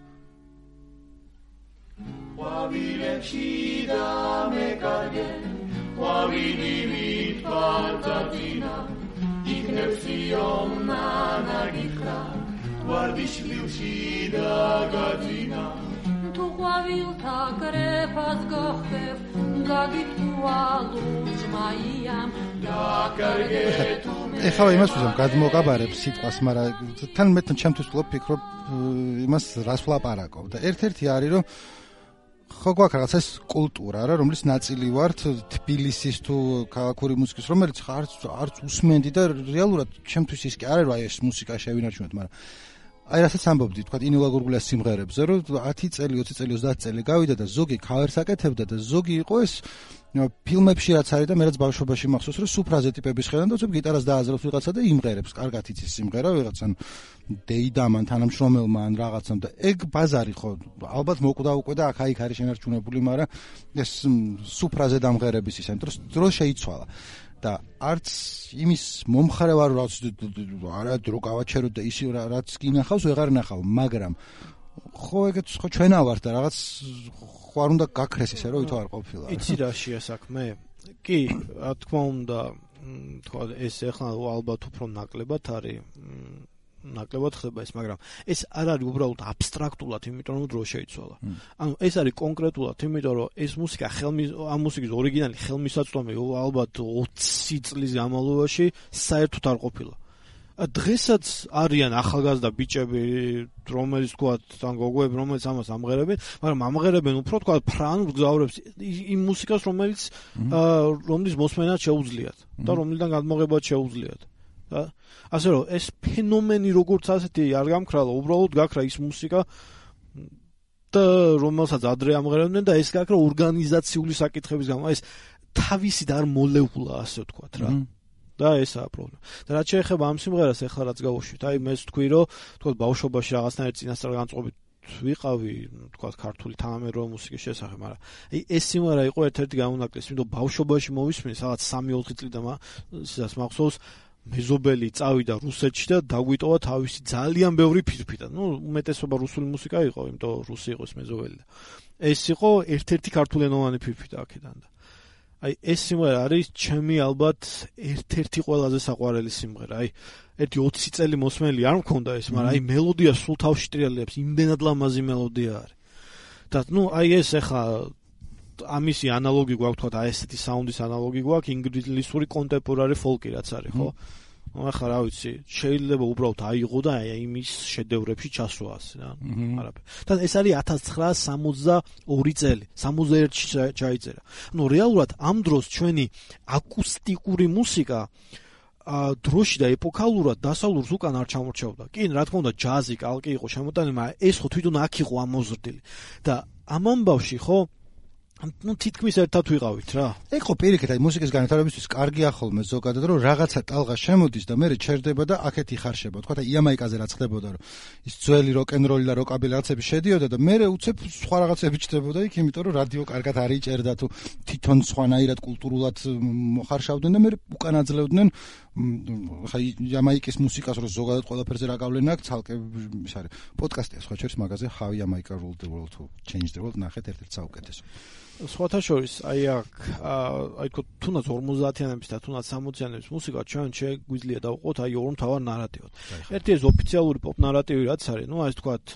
ყვავილებში დამეკარგე, ყვავილი მითვალწარწინა, იქნებს იომნა ნაგითხრა, ვარდიშვილში დაგაძინა. თუ ყვავილთა კრეფას გახდებ, გაგიტყვა ლუჭმაიამ, დაკარგე თუ ეხლა იმას ვიზამ გადმოგაბარებ სიტყვას, მაგრამ თან მე ჩემთვის ვფიქრობ იმას რას ვლაპარაკობ და ერთ-ერთი არის რომ ხო გვაქვს რაღაც ეს კულტურა რა, რომლის ნაწილი ვართ თბილისის თუ ქალაქური მუსიკის, რომელიც არც უსმენდი და რეალურად ჩემთვის ის კი არ არის, აი ეს მუსიკა შევინარჩუნოთ, მაგრამ აი რასაც ამბობდი, თქვა ინოლა გურგულიას სიმღერებზე, რომ 10 წელი, 20 წელი, 30 წელი გავიდა და ზოგი ქავერს აკეთებდა და ზოგი იყო ეს ფილმებში რაც არის და მე რაც ბავშვობაში მახსოვს, რომ სუფრაზე ტიპების ხედავ და ზოგი გიტარას დააზრებს ვიღაცა და იმღერებს, კარგად იცის სიმღერა ვიღაცან დეიდამან, თანამშრომელმა ან რაღაცამ და ეგ ბაზარი ხო, ალბათ მოკვდა უკვე და აქ-აიქ არის შენარჩუნებული, მაგრამ ეს სუფრაზე დამღერების ის ამ დროს შეიცვალა. და არც იმის მომხარე ვარ რაც არა დრო გავაჩეროთ და ის რაც გინახავს ვეღარ ნახავ, მაგრამ ხო ეგეც ხო ჩვენა ვართ და რაღაც ხო არ უნდა გაქრეს ისე რომ ვითო არ ყოფილა. იცი რაშია საქმე? კი, რა თქმა უნდა, თქვა ეს ახლა ალბათ უფრო ნაკლებად არის, ნაკლებად ხდება ეს, მაგრამ ეს არ არის უბრალოდ აბსტრაქტულად, იმიტომ რომ დრო შეიცვალა. ანუ ეს არის კონკრეტულად, იმიტომ რომ ეს მუსიკა ამ მუსიკის ორიგინალი ხელმისაწვდომი ალბათ 20 წლის განმავლობაში საერთოდ არ ყოფილა. დღესაც არიან ახალგაზრდა ბიჭები, რომელიც თქვათ, თან გოგოები, რომელიც ამას ამღერებენ, მაგრამ ამღერებენ უფრო თქვათ ფრანგულ გზავრებს იმ მუსიკას, რომლის მოსმენაც შეუძლიათ და რომლიდან გადმოღებაც შეუძლიათ. და ასე რომ ეს ფენომენი როგორც ასეთი არ გამქრალა, უბრალოდ გაქრა ის მუსიკა და რომელსაც ადრე ამღერებდნენ და ეს გაქრა ორგანიზაციული საკითხების გამო, ეს თავისით არ მოლევულა, ასე ვთქვათ რა. და ესაა პრობლემა. და რაც შეეხება ამ სიმღერას, ახლა რაც გავუშვით, აი მე ვთქვი, რომ თქვათ ბავშვობაში რაღაცნაირ წინასწარ განწყობით ვიყავი, თქვათ ქართული თანამედროვე მუსიკის შესახებ, მაგრამ აი ეს სიმღერა იყო ერთ-ერთი გამონაკლისი, იმიტომ ბავშვობაში მოვისმინე, რაღაც 3-4 წლიდან სიცოცხლეს მახსოვს, მეზობელი წავიდა რუსეთში და დაგვიტოვა თავისი ძალიან ბევრი ფირფიტა. უმეტესობა რუსული მუსიკა იყო, იმიტომ რუსი იყო ეს მეზობელი. ეს იყო ერთ-ერთი ქართულენოვანი ფირფიტა აქედან და აი ეს სიმღერა არის ჩემი ალბათ ერთ-ერთი ყველაზე საყვარელი სიმღერა. აი ერთი 20 წელი მოსმენელი არ მქონდა ეს, მაგრამ აი მელოდია სულ თავში ტრიალებს, იმდენად ლამაზი მელოდია არის. და აი ეს ახლა ამისი ანალოგი გვაქვს, თქვა აი ესეთი საუნდის ანალოგი გვაქვს ინგლისური კონტემპორარი ფოლკი რაც არის, ხო? ახლა რა ვიცი, შეიძლება უბრალოდ აიღო და აი იმის შედევრებში ჩასვა ასე რა. არაფერი. და ეს არის 1962 წელი, 61-ში ჩაიწერა. რეალურად ამ დროს ჩვენი აკუსტიკური მუსიკა დროში და ეპოქალურად დასავლურს უკან არ ჩამორჩებოდა. კი, რა თქმა უნდა, ჯაზი, კალკი იყო შემოტანილი, მაგრამ ეს ხო თვითონ აქ იყო ამოზრდილი. და ამ ამბავში ხო თითქმის ერთად ვიყავით რა. ეგ ხო პირიქით, აი მუსიკის განვითარებისთვის კარგია ხოლმე ზოგადად, რომ რაღაცა ტალღა შემოდის და მერე ჩერდება და აქეთ იხარშება. თქვა და იამაიკაზე რაც ხდებოდა, რომ ის ძველი როკ-ენ-როლი და როკაბილი რაღაცები შედიოდა და მერე უცებ სხვა რაღაცები ჩნდებოდა იქ, იმიტომ რომ რადიო კარგად არ იჭერდა თუ თვითონ სხვანაირად კულტურულად მოხარშავდნენ და მერე უკან აძლევდნენ ხა იამაიკის მუსიკას, რომ ზოგადად ყველაფერზე რა გავლენა აქვს, ცალკე ის არის. პოდკასტია სხვა შორის მაგაზე How Jamaica Ruled the World to Change the World ნახეთ ერთ-ერთ საუკეთესო. სხვათა შორის აი აქ აი თუნდაც 50-იანების და თუნდაც 60-იანების მუსიკა ჩვენ შეგვიძლია დავყოთ აი ორ მთავარ ნარატივად. ერთი ეს ოფიციალური პოპ ნარატივი რაც არის, აი ეს თქვათ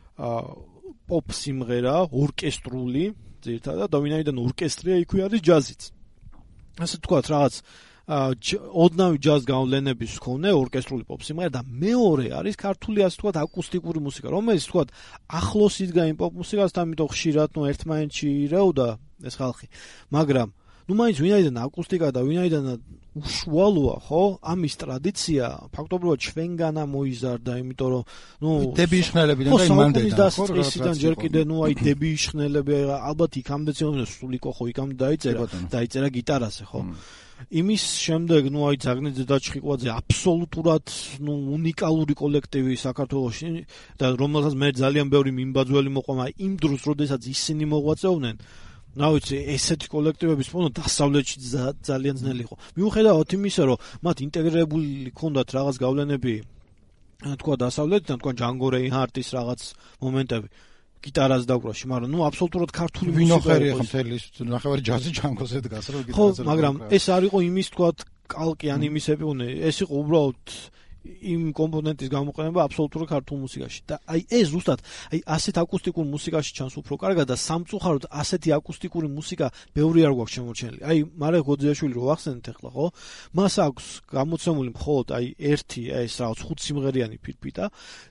პოპ სიმღერა, ორკესტრული, ძირითადად და ვინაიდან ორკესტრია იქვე არის ჯაზიც. ასე თქვათ რაღაც ოდნავი ჯაზ გავლენების მქონე ორკესტრული პოპ სიმღერა და მეორე არის ქართული ასე თქვათ აკუსტიკური მუსიკა, რომელიც თქვათ ახლოს იდგა იმ პოპ მუსიკასთან, ამიტომ ხშირად ერთმანეთში ირეოდა ეს ხალხი. მაგრამ მაინც ვინაიდან აკუსტიკა და ვინაიდან უშუალოა, ხო? ამის ტრადიცია ფაქტობრივად ჩვენგანა მოიზარდა, იმიტომ რომ დებიშხნელებიდან და იმანდეიდან ხო ისიდან ჯერ კიდე აი დებიშხნელები ალბათ იქამდე ცნობილი სულიკო ხო იქამდე დაიწერა გიტარაზე, ხო? იმის შემდეგ აი ძაგნიძე და ჩხიკვაძე აბსოლუტურად უნიკალური კოლექტივი საქართველოში და რომელსაც მე ძალიან ბევრი მიმბაძველი მოყვა იმ დროს, როდესაც ისინი მოღვაწეობდნენ. რა ვიცი, ესეთი კოლექტივების პონო დასავლეთში ძალიან ძნელი იყო. მიუხედავად იმისა, რომ მათ ინტეგრირებული ჰქონდათ რაღაც გავლენები, თქვა დასავლეთიდან, თქვა ჯანგო რეინჰარტის რაღაც მომენტები. გიტარას დაკვრაში, მაგრამ აბსოლუტურად ქართული ვინოხერია ხმთელი ნახევარი ჯაზი ჯანგოზე დგას, რომ ხო, გიტარაზე. მაგრამ ეს არ იყო იმის თქვა კალკი ან იმის ეპონე, ეს იყო უბრალოდ იმ კომპონენტის გამოყენება აბსოლუტურად ქართულ მუსიკაში. და აი ეს ზუსტად აი ასეთ აკუსტიკურ მუსიკაში ჩანს უფრო კარგად და სამწუხაროდ ასეთი აკუსტიკური მუსიკა ბევრი არ გვაქვს შემორჩენილი. აი მარე გოძიაშვილი რო ახსენეთ ახლა, ხო? მას აქვს გამოცემული მხოლოდ აი ერთი ეს რაღაც 5 სიმღერიანი ფირფიტა.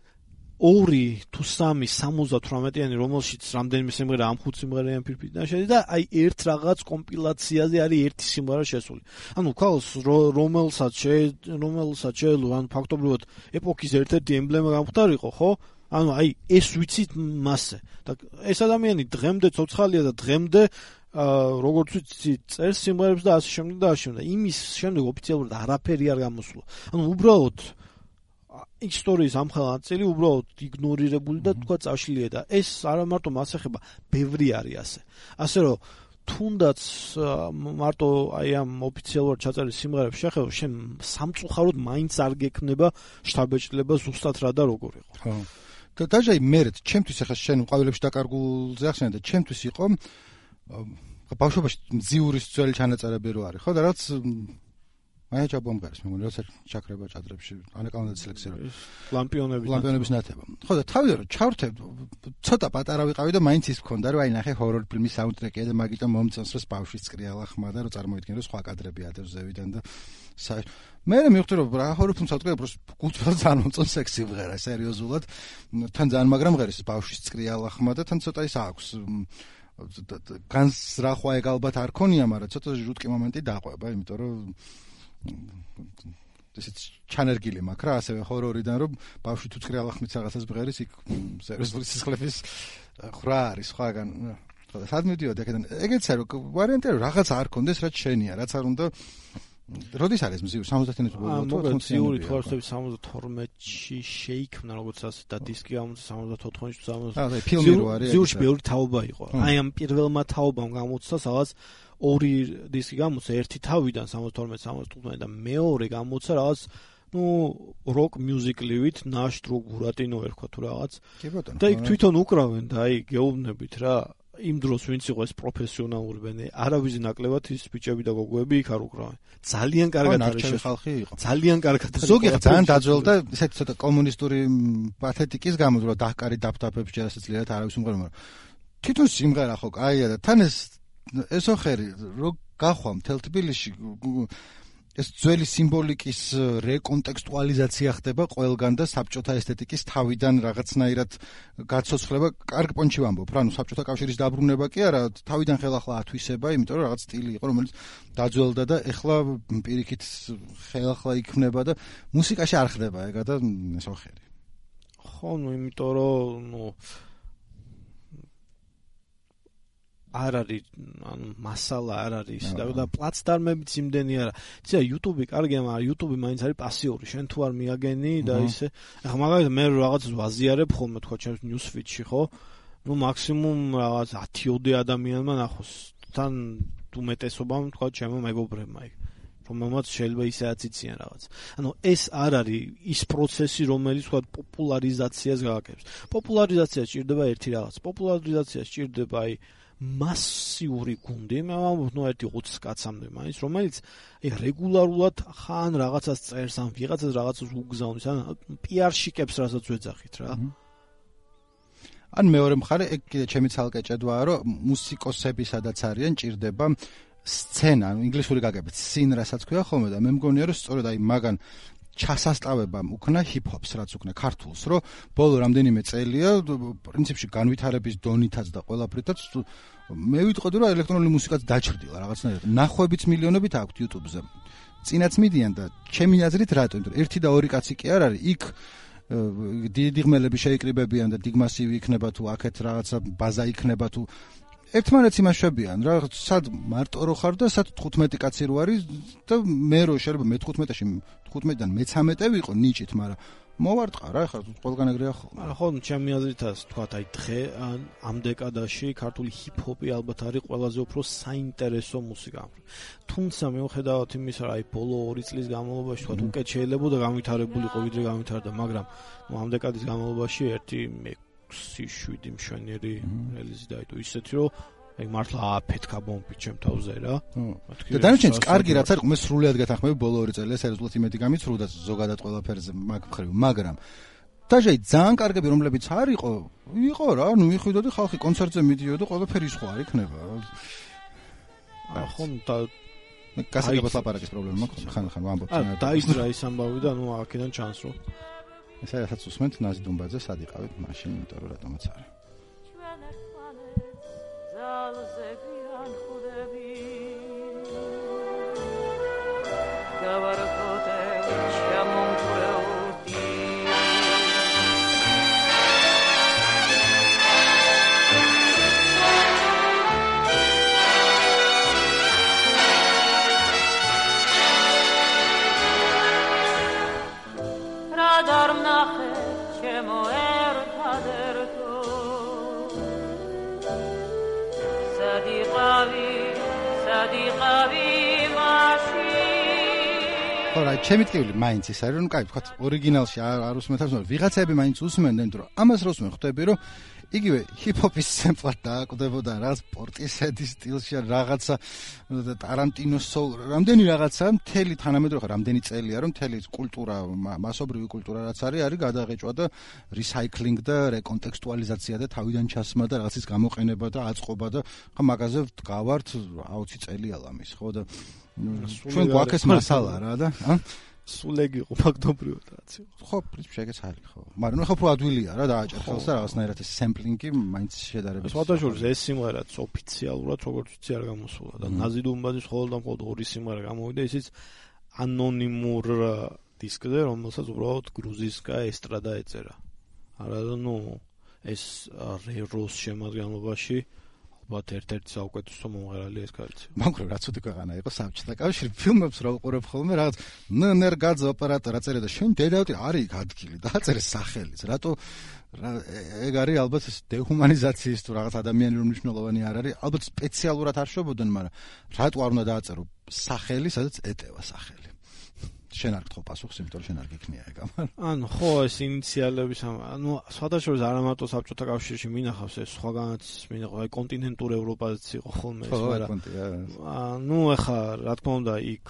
2 თუ 3 78-იანი, რომელშიც რამდენიმე სიმღერა ამ 5 სიმღერიან ფირფიტიდან შედის და აი ერთ რაღაც კომპილაციაზე არის ერთი სიმღერა შესული. ანუ ქალს რომელსაც შეელო, ანუ ფაქტობრივად ეპოქის ერთ-ერთი ემბლემა გამختارიყო, ხო? ანუ აი ეს ვიცით მასზე. და ეს ადამიანი დღემდე ცოცხალია და დღემდე როგორც ვიცი წერს სიმღერებს და ასე შემდეგ და ასე შემდეგ. იმის შემდეგ ოფიციალურად არაფერი არ გამოსულა. ანუ უბრალოდ ისტორიის ამხელა ნაწილი უბრალოდ იგნორირებული და თქვა წაშლია და ეს არა მარტო მას ეხება, ბევრი არის ასე. ასე რომ თუნდაც მარტო აი ამ ოფიციალურად ჩაწერილი სიმღერებს შეხება, შენ სამწუხაროდ მაინც არ გექნება შთაბეჭდილება ზუსტად რა და როგორ იყო. ხო. და დაჟე მერეთ, ჩემთვის ახლა შენ ყვავილებში დაკარგულზე ახსენე და ჩემთვის იყო ბავშვობაში მძიურის ძველი ჩანაწერები რო არის, ხო და რაც მაია ჭაბომგარის მეგონი როცა ჩაქრება ჭადრებში ანაკალონდა სელექცია ლამპიონების ნათება. ხო და თავიდან რომ ჩავრთებ ცოტა პატარა ვიყავი და მაინც ის მქონდა რომ აი ნახე ჰორორ ფილმის საუნდტრეკია და მაგიტომ მომწონს რომ ბავშვის წრიალა ხმა და რომ წარმოიდგინე რომ სხვა კადრები ადერძევიდან და მე მივხვდი რომ რა ჰორორ ფილმს ავტყე უბრალოდ გულწრფელად არ მომწონს ეს სიმღერა სერიოზულად თან ძალიან მაგრამ ღერის ბავშვის წრიალა ხმა და თან ცოტა ის აქვს განსრახვა ეგ ალბათ არ ქონია მაგრამ ცოტა ჟუტკი მომენტი დაყვება იმიტომ რომ ესეც ჩანერგილი მაქვს რა ასევე ჰორორიდან რომ ბავშვი თუ წრიალა ხმით რაღაცას ბღერის იქ სერიოზული სისხლების ხრა არის სხვაგან ხო და სად მიდიოდი აქედან ეგეცა რომ ვარიანტია რომ რაღაც არ კონდეს რაც შენია რაც არ უნდა როდის არის მზიური 70-იანების ბოლოს მზიური თვარსები 72-ში შეიქმნა როგორც ასე და დისკი გამოიცა 74-ში 70-ში ფილმი რო არის მზიურში ბევრი თაობა იყო აი ამ პირველმა თაობამ გამოიცა რაღაც ორი დისკი გამოიცა ერთი თავიდან 72-75 და მეორე გამოიცა რაღაც ну როკ მიუზიკლივით ნაშტრო გურატინო ერქვა თუ რაღაც და იქ თვითონ უკრავენ და აი გეუბნებით რა იმ დროს ვინც იყო ეს პროფესიონალური ბენდი არავის ნაკლებად ის ბიჭები და გოგოები იქ არ უკრავენ ძალიან კარგად არის ხალხი იყო ძალიან კარგად არის ზოგი ძალიან დაძველდა ესეთი ცოტა კომუნისტური პათეტიკის გამო რომ დაჰკარი დაფდაფებს ჯერასაც ლიად არავის უმღერა მაგრამ თვითონ სიმღერა ხო კაია და თან ესო ხერი რო გახვალ მთელ თბილისში ეს ძველი სიმბოლიკის რეკონტექსტუალიზაცია ხდება ყველგან და საბჭოთა ესთეტიკის თავიდან რაღაცნაირად გაცოცხლება კარგ პონჩი ვამბობ რა ნუ საბჭოთა კავშირის დაბრუნება კი არა თავიდან ხელახლა ათვისება იმიტომ რომ რაღაც სტილი იყო რომელიც დაძველდა და ეხლა პირიქით ხელახლა იქნება და მუსიკაში არ ხდება ეგა და ესო ხერი ხო ნუ იმიტომ რომ ნუ არ არის ანუ მასალა არ არის და პლატფორმებიც იმდენი არა. იცი YouTube-ი კარგია, მაგრამ YouTube-ი მაინც არის პასიური. შენ თუ არ მიაგენი და ისე. ახლა მაგალითად მე რაღაც ვაზიარებ ხოლმე თქვა ჩემს news feed-ში, ხო? ნუ მაქსიმუმ რაღაც 10-ოდე ადამიანმა ნახოს. თან უმეტესობამ თქვა ჩემო მეგობრებმა იქ. რომელმაც შეიძლება ისეაც იციან რაღაც. ანუ ეს არ არის ის პროცესი, რომელიც თქვა პოპულარიზაციას გააკეთებს. პოპულარიზაცია სჭირდება ერთი რაღაც. პოპულარიზაცია სჭირდება აი მასიური გუნდი, მე ვამბობ, ნუ 1-20 კაცამდე მაინც, რომელიც აი რეგულარულად ხან რაღაცას წერს, ან ვიღაცას რაღაცას უგზავნის, ან PR-შიკებს რასაც ვეძახით რა. ან მეორე მხარე, ეგ კიდე ჩემი ცალკე ჭედვაა, რომ მუსიკოსები სადაც არიან, ჭირდება სცენა, ანუ ინგლისური გაგებით, scene რასაც ქვია ხოლმე და მე მგონია, რომ სწორედ აი მაგან ჩასასწავებამ უქნა ჰიპ-ჰოპს, რაც უქნა ქართულს, რომ ბოლო რამდენიმე წელია პრინციპში განვითარების დონითაც და ყველაფრითაც მე ვიტყოდი, რომ ელექტრონული მუსიკაც დაჭრდილა რაღაცნაირად. ნახვებიც მილიონობით აქვს YouTube-ზე. წინაც მიდიან და ჩემი აზრით რატო? იმიტომ რომ 1 და 2 კაცი კი არ არის, იქ დიდი ღმელები შეიკრიბებიან და დიგმასივი იქნება თუ აქეთ რაღაცა ბაზა იქნება თუ ერთმანეთს იმაშვებიან რა სად მარტო რო ხარ და სად 15 კაცი რო არის და მე რო შეიძლება მე 15-ში 15-დან მე-13 ვიყო ნიჭით, მაგრამ მოვარტყა რა ხარ ყველგან ეგრეა ხო. არა ხო, ჩემი აზრითაც თქვა აი დღე ამ დეკადაში ქართული ჰიპ-ჰოპი ალბათ არის ყველაზე უფრო საინტერესო მუსიკა. თუმცა მიუხედავად იმისა, რომ აი ბოლო 2 წლის განმავლობაში თქვა უკეთ შეიძლებოდა განვითარებულიყო ვიდრე განვითარდა, მაგრამ ამ დეკადის განმავლობაში 6-7 მშვენიერი რელიზი დაიდო ისეთი რომ აი მართლა აფეთქა ბომბი ჩემ თავზე რა. და დანარჩენიც კარგი რაც არის, მე სრულიად გეთანხმები ბოლო 2 წელია სერიოზულად იმედი გამიცრუდა ზოგადად ყველაფერზე მაგ მხრივ, მაგრამ დაჟე ძალიან კარგები რომლებიც არ იყო რა, ნუ მიხვიდოდი ხალხი კონცერტზე მიდიოდა, ყველაფერი სხვა არ იქნება. ხო და გასაგებად ლაპარაკის პრობლემა მაქვს, ხან ვამბობ. დაიძრა ის ამბავი და ნუ აქედან ჩანს რომ ეს რასაც უსმენთ ნაზი დუმბაძე სად იყავით მაშინ, იმიტომ რომ რატომაც არის. Sadiqavi რა, ჩემი ტკივილი მაინც ის არის, რომ კაი, ვთქვათ, ორიგინალში არ უსმენთ, ვიღაცები მაინც უსმენდნენ, იმიტომ რომ ამას რო უსმენ, ხვდები, რომ იგივე ჰიპ-ჰოპის სემპლად დააკვდებოდა რაღაც პორტისედის სტილში რაღაცა ტარანტინოს რამდენი რაღაცა მთელი თანამედროვე რამდენი წელია რომ მთელი კულტურა მასობრივი კულტურა რაც არის გადაღეჭვა და რისაიკლინგი და რეკონტექსტუალიზაცია და თავიდან ჩასმა და რაღაცის გამოყენება და აწყობა და ხა მაგაზე ვდგავართ 20 წელია ლამის ხო და ჩვენ გვაქვს მასალა რა და სულეგი იყო ფაქტობრივად რაც იყო. ხო, პრინციპში ეგეც არის ხო. მაგრამ ნუ ხო უფრო ადვილია რა დააჭერხელს და რაღაცნაირად ეს სემპლინგი მაინც შედარებით. სხვადასხვა ეს სიმღერაც ოფიციალურად როგორც ვიცი არ გამოსულა და ნაზი დუმბაძის მხოლოდ ორი სიმღერა გამოვიდა, ისიც ანონიმურ დისკზე, რომელსაც უბრალოდ გრუზიისკა ესტრადა ეწერა. არა და ნუ ეს რეროს შემადგენლობაში ალბათ ერთ-ერთი საუკეთესო მომღერალი ეს კაცი. მაგრამ რაც უთი ქვეყანა იყო საბჭოთა კავშირი ფილმებს რა უყურებ ხოლმე რაღაც ნერგაძე ოპერატორი აწერა და შენ დედავდი არის ადგილი დააწერე სახელიც რატო ეგ არის ალბათ ეს დეჰუმანიზაციის თუ რაღაც ადამიანი რომ მნიშვნელოვანი არ არის ალბათ სპეციალურად არ შვებოდნენ მაგრამ რატო არ უნდა დააწერო სახელი სადაც ეტევა სახელი შენ არ გთხოვ პასუხს იმიტომ რომ შენ არ გიქნია ეგ ანუ ხო ეს ინიციალების ანუ სხვადასხვა არა მარტო საბჭოთა კავშირში მინახავს ეს სხვაგანაც მინახავს აი კონტინენტურ ევროპაზეც იყო ხოლმე ეს მაგრამ ანუ ახლა რა თქმა უნდა იქ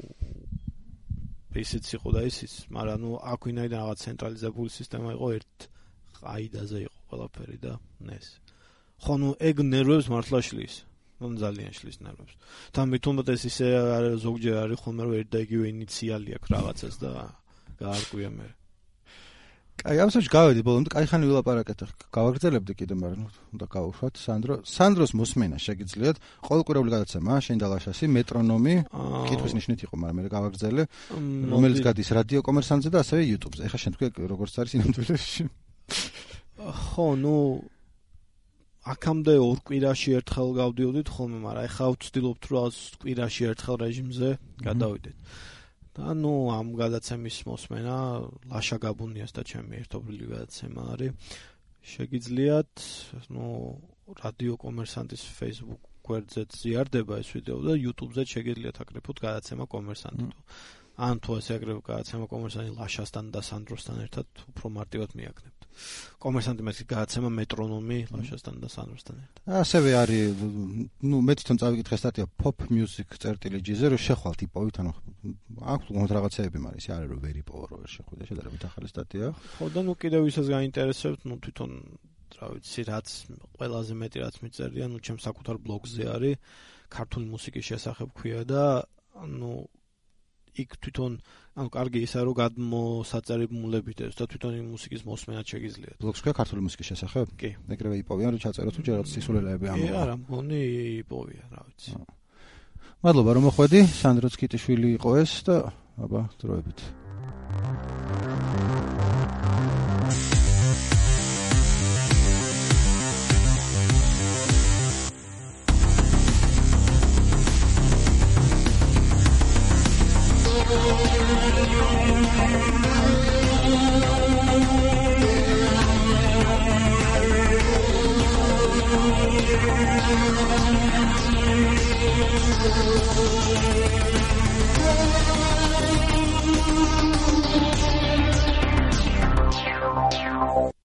ისიც იყო და ისიც მაგრამ ნუ აქ ვინაიდან რაღაც ცენტრალიზებული სისტემა იყო ერთ ყაიდაზე იყო ყველაფერი და ეს ხო ნუ ეგ ნერვებს მართლა შლის ძალიან შლის ნერვებს. თან მithumetes ისე ზოგჯერ არის ხოლმე რომ ერთ და იგივე ინიციალი აქვს რაღაცას და გაარკვია მე. კაი, ამ შემთხვევაში გავედი ბოლომდე, კაი ხანი ვილაპარაკეთ, გავაგრძელებდი კიდე, მაგრამ უნდა გავუშვათ სანდროს მოსმენა შეგიძლიათ, ყოველკვირეული გადაცემა, შენ და ლაშასი, მეტრონომი, კითხვის ნიშნით იყო, მაგრამ მე გავაგრძელე, რომელიც გადის რადიო კომერსანტზე და ასევე YouTube-ზე. ეხლა შენ თქვი როგორც არის ინამდვილეში. ხო, ნუ აქამდე ორ კვირაში ერთხელ გავდიოდით ხოლმე, მაგრამ ეხლა ვცდილობთ რომ კვირაში ერთხელ რეჟიმზე გადავიდეთ. და ნუ ამ გადაცემის მოსმენა ლაშა გაბუნიას და ჩემი ერთობლივი გადაცემა არის. შეგიძლიათ, ნუ რადიო კომერსანტის Facebook გვერდზე ზიარდება ეს ვიდეო და YouTube-ზე შეგიძლიათ აკრიფოთ გადაცემა კომერსანტი. ან თუ ასე აკრიფოთ გადაცემა კომერსანტი ლაშასთან და სანდროსთან ერთად უფრო მარტივად მიაკნებთ. კომერსანტი მას გადაცემა მეტრონომი ლაშასთან და სანდროსთან ერთად. ასევე არის, ნუ მე თვითონ წავიკითხე სტატია pop music.gz-ზე, რომ შეხვალთ იპოვით, ანუ აქვს უგონოდ რაღაცეები, მაგრამ ის არის რომ ვერ იპოვა, რომ ვერ შეხვიდე, შედარებით ახალი სტატია. ხო და ნუ კიდევ ვისაც გაინტერესებთ, ნუ თვითონ რა ვიცი, რაც ყველაზე მეტი რაც მიწერია, ნუ ჩემს საკუთარ ბლოგზე არის ქართული მუსიკის შესახებ ქვია და ნუ იქ თვითონ ანუ კარგი ისა რომ გადმოსაწერებულებით ეს და თვითონ იმ მუსიკის მოსმენაც შეგიძლიათ. ბლოგს ქვია ქართული მუსიკის შესახებ? კი. ეგრევე იპოვიან რომ ჩაწეროთ თუ ჯერაც სისულელეები ამოვა. არა, მგონი იპოვია, რა ვიცი. მადლობა რომ მოხვედი, სანდრო ცკიტიშვილი იყო ეს და აბა დროებით.